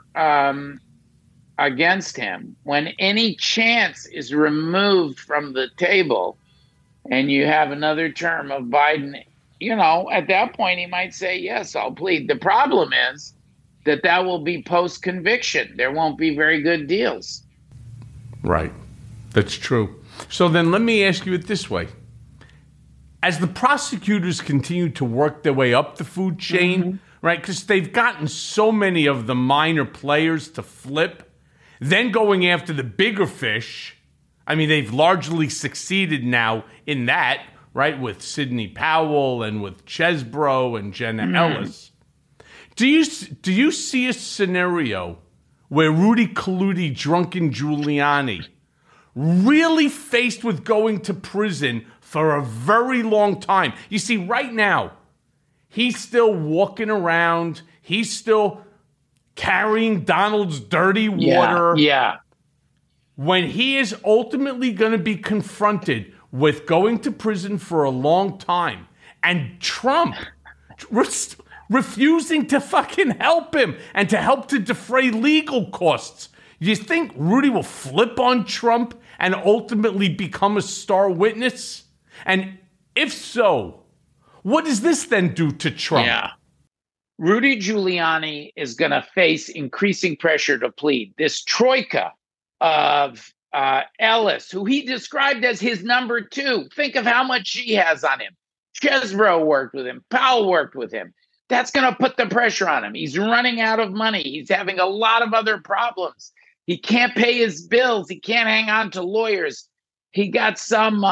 against him, when any chance is removed from the table and you have another term of Biden, at that point he might say, yes, I'll plead. The problem is that will be post-conviction. There won't be very good deals. Right. That's true. So then let me ask you it this way. As the prosecutors continue to work their way up the food chain, right, because they've gotten so many of the minor players to flip, then going after the bigger fish, I mean, they've largely succeeded now in that, right, with Sidney Powell and with Chesbro and Jenna Ellis. Do you see a scenario where Rudy Colludi, drunken Giuliani, really faced with going to prison for a very long time? You see, right now, he's still walking around. He's still carrying Donald's dirty water. Yeah. When he is ultimately going to be confronted with going to prison for a long time, And Trump refusing to fucking help him and to help to defray legal costs. You think Rudy will flip on Trump and ultimately become a star witness? And if so, what does this then do to Trump? Yeah. Rudy Giuliani is going to face increasing pressure to plead. This troika of Ellis, who he described as his number two. Think of how much she has on him. Chesbrough worked with him. Powell worked with him. That's going to put the pressure on him. He's running out of money. He's having a lot of other problems. He can't pay his bills. He can't hang on to lawyers. He got some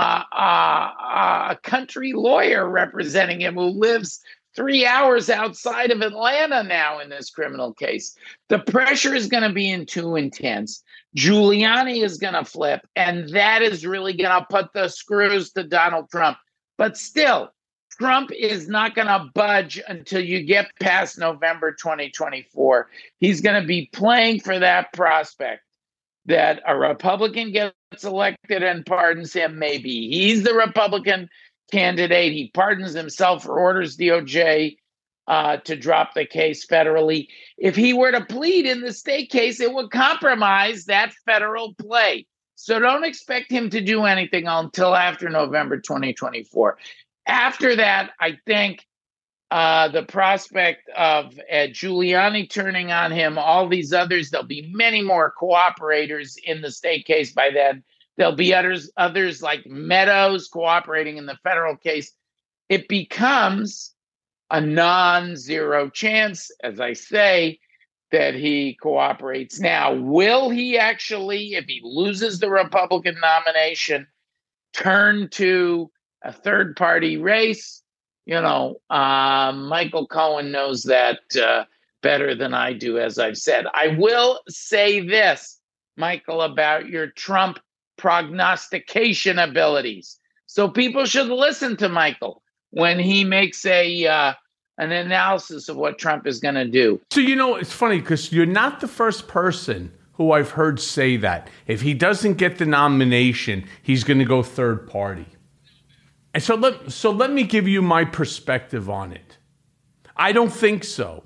country lawyer representing him who lives 3 hours outside of Atlanta now in this criminal case. The pressure is going to be too intense. Giuliani is going to flip, and that is really going to put the screws to Donald Trump. But still, Trump is not going to budge until you get past November 2024. He's going to be playing for that prospect that a Republican gets elected and pardons him. Maybe he's the Republican candidate. He pardons himself or orders DOJ to drop the case federally. If he were to plead in the state case, it would compromise that federal play. So don't expect him to do anything until after November 2024. After that, I think the prospect of Giuliani turning on him, all these others, there'll be many more cooperators in the state case by then. There'll be others like Meadows cooperating in the federal case. It becomes a non-zero chance, as I say, that he cooperates. Now, will he actually, if he loses the Republican nomination, turn to a third-party race? You know, Michael Cohen knows that better than I do, as I've said. I will say this, Michael, about your Trump prognostication abilities. So people should listen to Michael when he makes an analysis of what Trump is going to do. So, you know, it's funny because you're not the first person who I've heard say that. If he doesn't get the nomination, he's going to go third party. And so let me give you my perspective on it. I don't think so.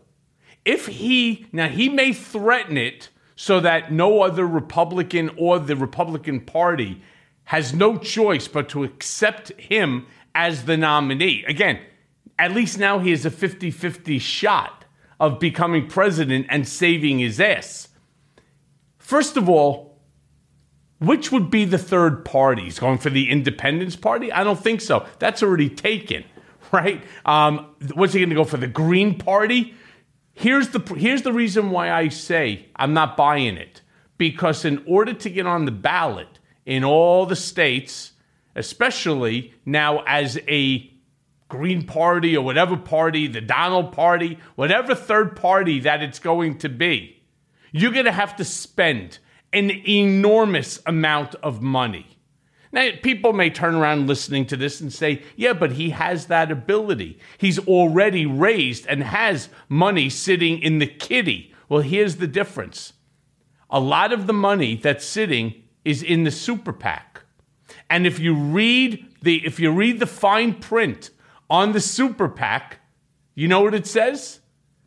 He may threaten it so that no other Republican or the Republican Party has no choice but to accept him as the nominee. Again, at least now he has a 50-50 shot of becoming president and saving his ass. First of all, which would be the third party? He's going for the Independence Party? I don't think so. That's already taken, right? What's he going to go for, the Green Party? Here's the reason why I say I'm not buying it. Because in order to get on the ballot in all the states, especially now as a Green Party or whatever party, the Donald Party, whatever third party that it's going to be, you're going to have to spend an enormous amount of money. Now, people may turn around listening to this and say, yeah, but he has that ability. He's already raised and has money sitting in the kitty. Well, here's the difference. A lot of the money that's sitting is in the super PAC. And if you read the fine print on the super PAC, you know what it says?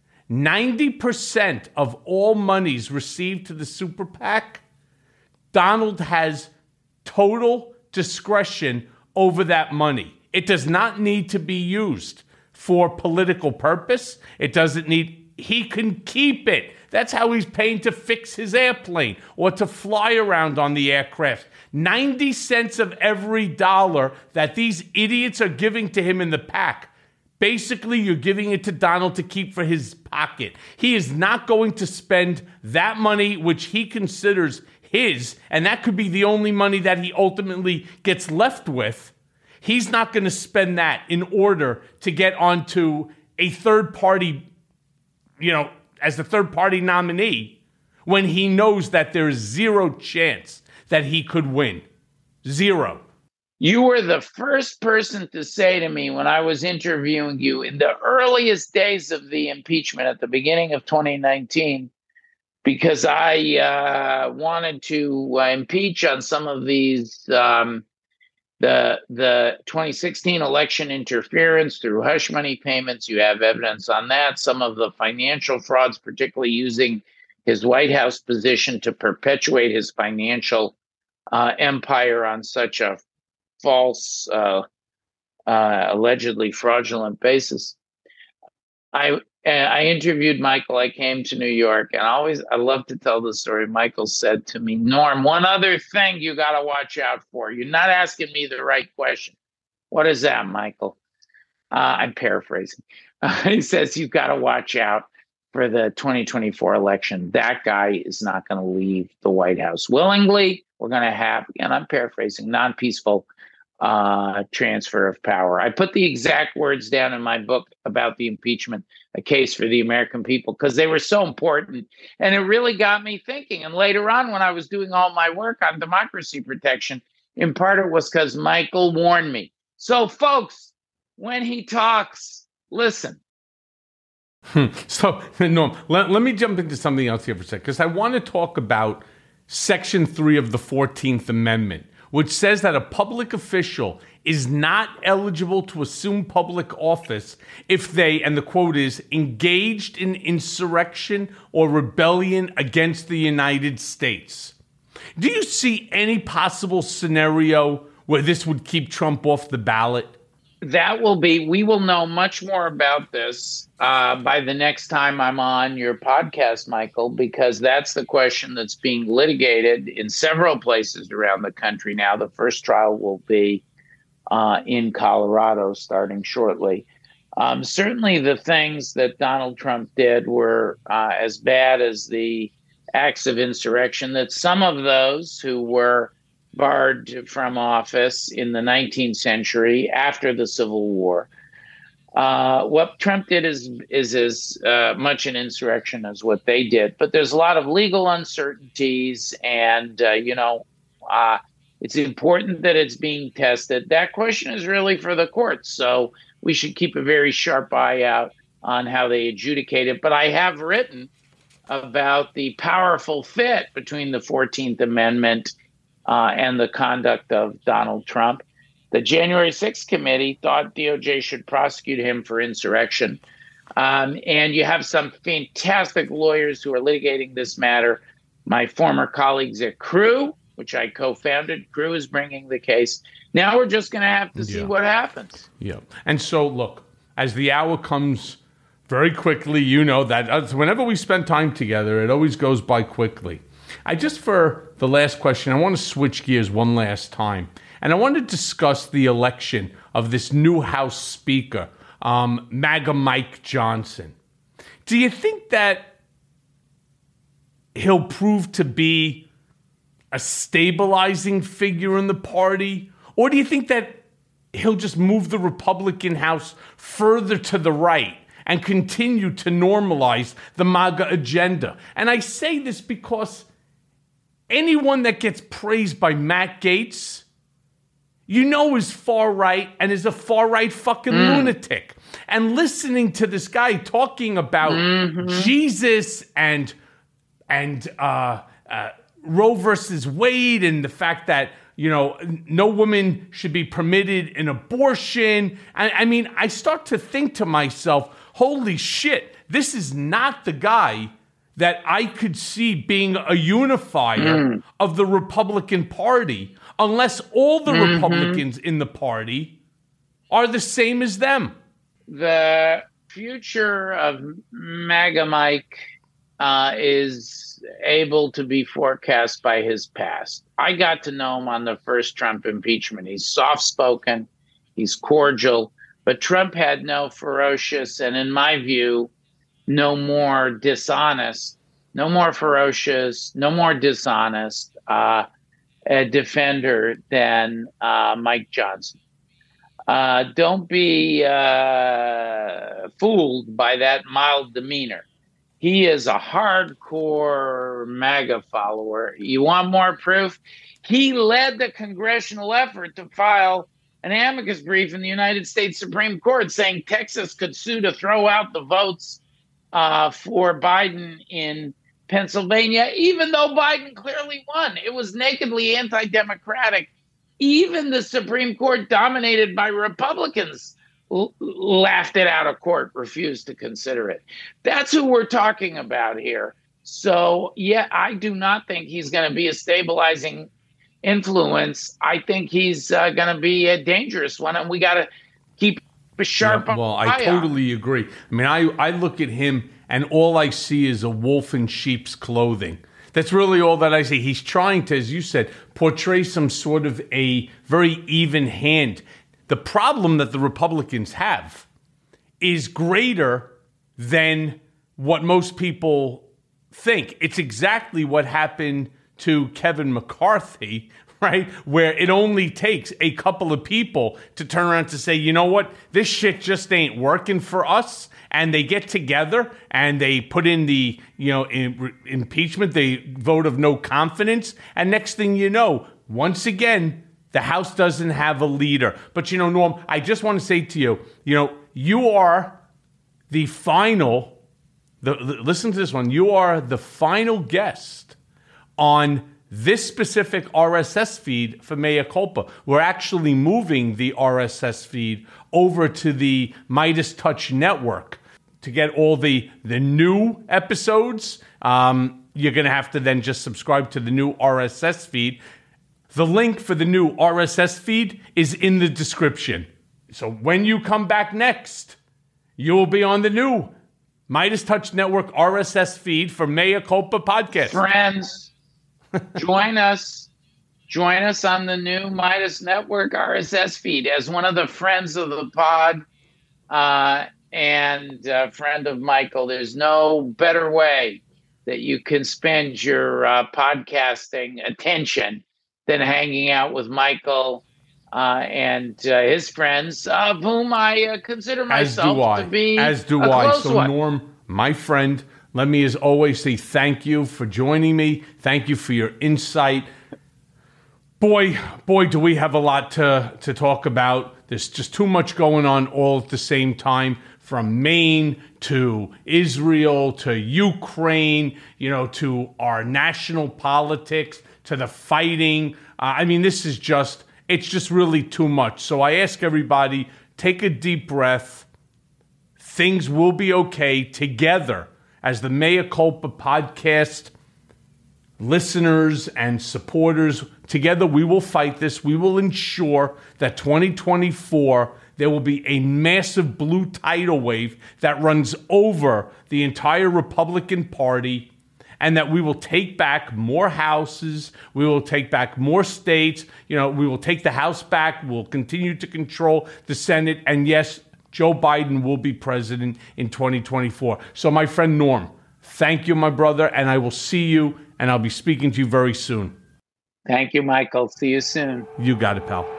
90% of all monies received to the super PAC, Donald has total discretion over that money. It does not need to be used for political purpose. He can keep it. That's how he's paying to fix his airplane or to fly around on the aircraft. 90 cents of every dollar that these idiots are giving to him in the PAC, basically you're giving it to Donald to keep for his pocket. He is not going to spend that money, which he considers his, and that could be the only money that he ultimately gets left with. He's not going to spend that in order to get onto a third party, as the third party nominee, when he knows that there's zero chance that he could win. Zero. You were the first person to say to me when I was interviewing you in the earliest days of the impeachment at the beginning of 2019, because I wanted to impeach on some of these The 2016 election interference through hush money payments, you have evidence on that. Some of the financial frauds, particularly using his White House position to perpetuate his financial empire on such a false, allegedly fraudulent basis. I interviewed Michael. I came to New York, and I love to tell the story. Michael said to me, "Norm, one other thing you got to watch out for. You're not asking me the right question." What is that, Michael? I'm paraphrasing. He says, "You've got to watch out for the 2024 election. That guy is not going to leave the White House willingly. We're going to have," and I'm paraphrasing, "non-peaceful transfer of power." I put the exact words down in my book about the impeachment, A Case for the American People, because they were so important. And it really got me thinking. And later on, when I was doing all my work on democracy protection, in part it was because Michael warned me. So, folks, when he talks, listen. So, Norm, let me jump into something else here for a second, because I want to talk about Section 3 of the 14th Amendment, which says that a public official is not eligible to assume public office if they, and the quote is, engaged in insurrection or rebellion against the United States. Do you see any possible scenario where this would keep Trump off the ballot? We will know much more about this by the next time I'm on your podcast, Michael, because that's the question that's being litigated in several places around the country now. The first trial will be in Colorado starting shortly. Certainly the things that Donald Trump did were as bad as the acts of insurrection that some of those who were barred from office in the 19th century after the Civil War. What Trump did is as much an insurrection as what they did. But there's a lot of legal uncertainties, and, it's important that it's being tested. That question is really for the courts. So we should keep a very sharp eye out on how they adjudicate it. But I have written about the powerful fit between the 14th Amendment and the conduct of Donald Trump. The January 6th committee thought DOJ should prosecute him for insurrection. And you have some fantastic lawyers who are litigating this matter. My former colleagues at Crew, which I co-founded, Crew is bringing the case. Now we're just going to have to see what happens. Yeah. And so, look, as the hour comes very quickly, you know that whenever we spend time together, it always goes by quickly. For the last question, I want to switch gears one last time. And I want to discuss the election of this new House Speaker, MAGA Mike Johnson. Do you think that he'll prove to be a stabilizing figure in the party? Or do you think that he'll just move the Republican House further to the right and continue to normalize the MAGA agenda? And I say this because anyone that gets praised by Matt Gaetz, is far right and is a far right fucking lunatic. And listening to this guy talking about Jesus and Roe versus Wade and the fact that, no woman should be permitted an abortion. I start to think to myself, holy shit, this is not the guy that I could see being a unifier of the Republican Party, unless all the Republicans in the party are the same as them. The future of MAGA Mike is able to be forecast by his past. I got to know him on the first Trump impeachment. He's soft-spoken, he's cordial, but Trump had no ferocious, and in my view, no more dishonest, no more ferocious, no more dishonest a defender than Mike Johnson. Don't be fooled by that mild demeanor. He is a hardcore MAGA follower. You want more proof? He led the congressional effort to file an amicus brief in the United States Supreme Court saying Texas could sue to throw out the votes for Biden in Pennsylvania, even though Biden clearly won. It was nakedly anti-democratic Even the Supreme Court, dominated by Republicans, laughed it out of court, refused to consider it. That's who we're talking about here. So, yeah, I do not think he's going to be a stabilizing influence. I think he's going to be a dangerous one, and we got to keep a sharp eye. Well, I totally agree. I mean, I look at him, and all I see is a wolf in sheep's clothing. That's really all that I see. He's trying to, as you said, portray some sort of a very even hand. The problem that the Republicans have is greater than what most people think. It's exactly what happened to Kevin McCarthy, right? Where it only takes a couple of people to turn around to say, you know what, this shit just ain't working for us. And they get together and they put in the, impeachment, the vote of no confidence. And next thing you know, once again, the House doesn't have a leader. But, Norm, I just want to say to you, you are the final, listen to this one, you are the final guest on this specific RSS feed for Mea Culpa. We're actually moving the RSS feed over to the Midas Touch Network to get all the new episodes. You're going to have to then just subscribe to the new RSS feed. The link for the new RSS feed is in the description. So when you come back next, you will be on the new Midas Touch Network RSS feed for Mea Culpa podcast. Friends, join us. Join us on the new Midas Network RSS feed as one of the friends of the pod and a friend of Michael. There's no better way that you can spend your podcasting attention than hanging out with Michael and his friends, of whom I consider myself to be As do I. So, one. Norm, my friend, let me as always say thank you for joining me. Thank you for your insight. Boy, do we have a lot to talk about. There's just too much going on all at the same time, from Maine to Israel to Ukraine, to our national politics, to the fighting. This is it's just really too much. So I ask everybody, take a deep breath. Things will be okay together as the Mea Culpa podcast listeners and supporters. Together we will fight this. We will ensure that 2024, there will be a massive blue tidal wave that runs over the entire Republican Party, and that we will take back more houses, we will take back more states, we will take the House back, we'll continue to control the Senate, and yes, Joe Biden will be president in 2024. So my friend Norm, thank you, my brother, and I will see you, and I'll be speaking to you very soon. Thank you, Michael. See you soon. You got it, pal.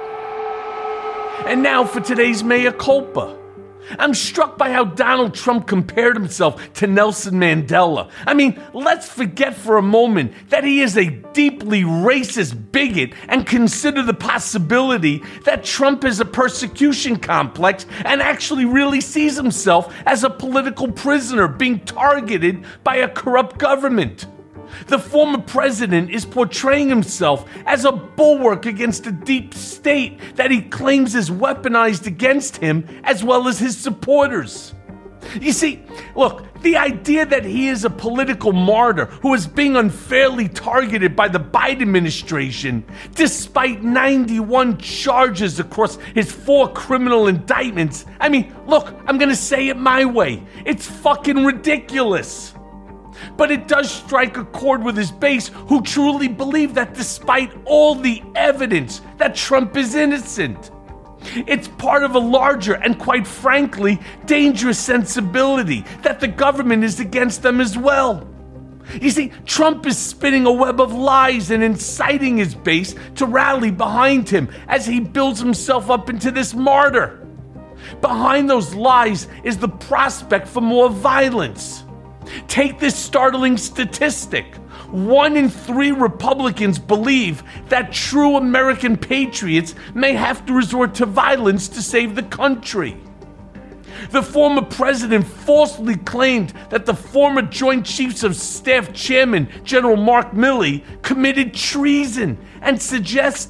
And now for today's Mea Culpa. I'm struck by how Donald Trump compared himself to Nelson Mandela. Let's forget for a moment that he is a deeply racist bigot and consider the possibility that Trump is a persecution complex and actually really sees himself as a political prisoner being targeted by a corrupt government. The former president is portraying himself as a bulwark against a deep state that he claims is weaponized against him as well as his supporters. You see, look, the idea that he is a political martyr who is being unfairly targeted by the Biden administration, despite 91 charges across his 4 criminal indictments, look, I'm gonna say it my way. It's fucking ridiculous. But it does strike a chord with his base, who truly believe that despite all the evidence that Trump is innocent. It's part of a larger and, quite frankly, dangerous sensibility that the government is against them as well. You see, Trump is spinning a web of lies and inciting his base to rally behind him as he builds himself up into this martyr. Behind those lies is the prospect for more violence. Take this startling statistic. 1 in 3 Republicans believe that true American patriots may have to resort to violence to save the country. The former president falsely claimed that the former Joint Chiefs of Staff Chairman, General Mark Milley, committed treason and suggested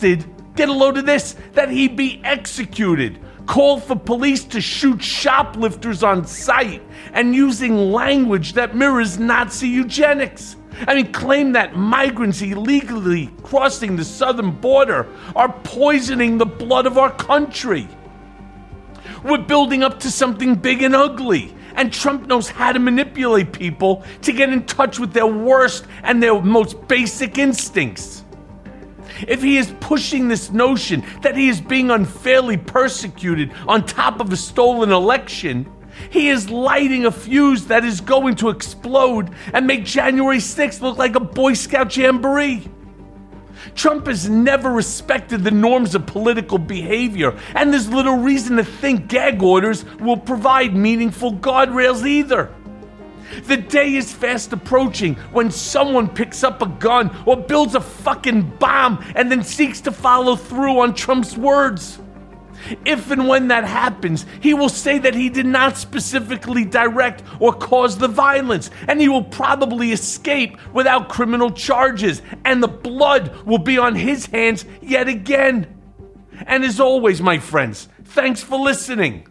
Get a load of this, that he be executed. Called for police to shoot shoplifters on sight and using language that mirrors Nazi eugenics. Claim that migrants illegally crossing the southern border are poisoning the blood of our country. We're building up to something big and ugly, and Trump knows how to manipulate people to get in touch with their worst and their most basic instincts. If he is pushing this notion that he is being unfairly persecuted on top of a stolen election, he is lighting a fuse that is going to explode and make January 6th look like a Boy Scout jamboree. Trump has never respected the norms of political behavior, and there's little reason to think gag orders will provide meaningful guardrails either. The day is fast approaching when someone picks up a gun or builds a fucking bomb and then seeks to follow through on Trump's words. If and when that happens, he will say that he did not specifically direct or cause the violence, and he will probably escape without criminal charges, and the blood will be on his hands yet again. And as always, my friends, thanks for listening.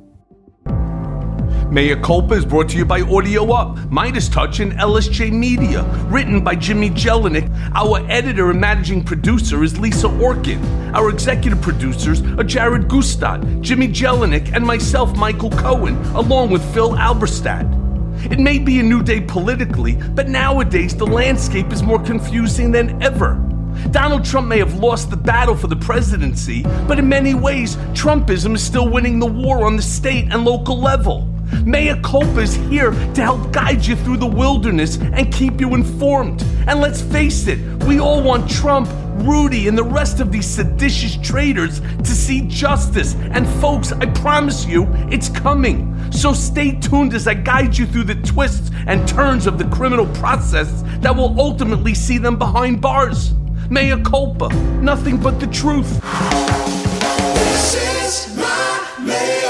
Mea Culpa is brought to you by Audio Up, Midas Touch, and LSJ Media. Written by Jimmy Jelinek. Our editor and managing producer is Lisa Orkin. Our executive producers are Jared Gustad, Jimmy Jelinek, and myself, Michael Cohen, along with Phil Alberstadt. It may be a new day politically, but nowadays the landscape is more confusing than ever. Donald Trump may have lost the battle for the presidency, but in many ways, Trumpism is still winning the war on the state and local level. Mea Culpa is here to help guide you through the wilderness and keep you informed. And let's face it, we all want Trump, Rudy, and the rest of these seditious traitors to see justice. And folks, I promise you, it's coming. So stay tuned as I guide you through the twists and turns of the criminal process that will ultimately see them behind bars. Mea Culpa, nothing but the truth. This is my Mea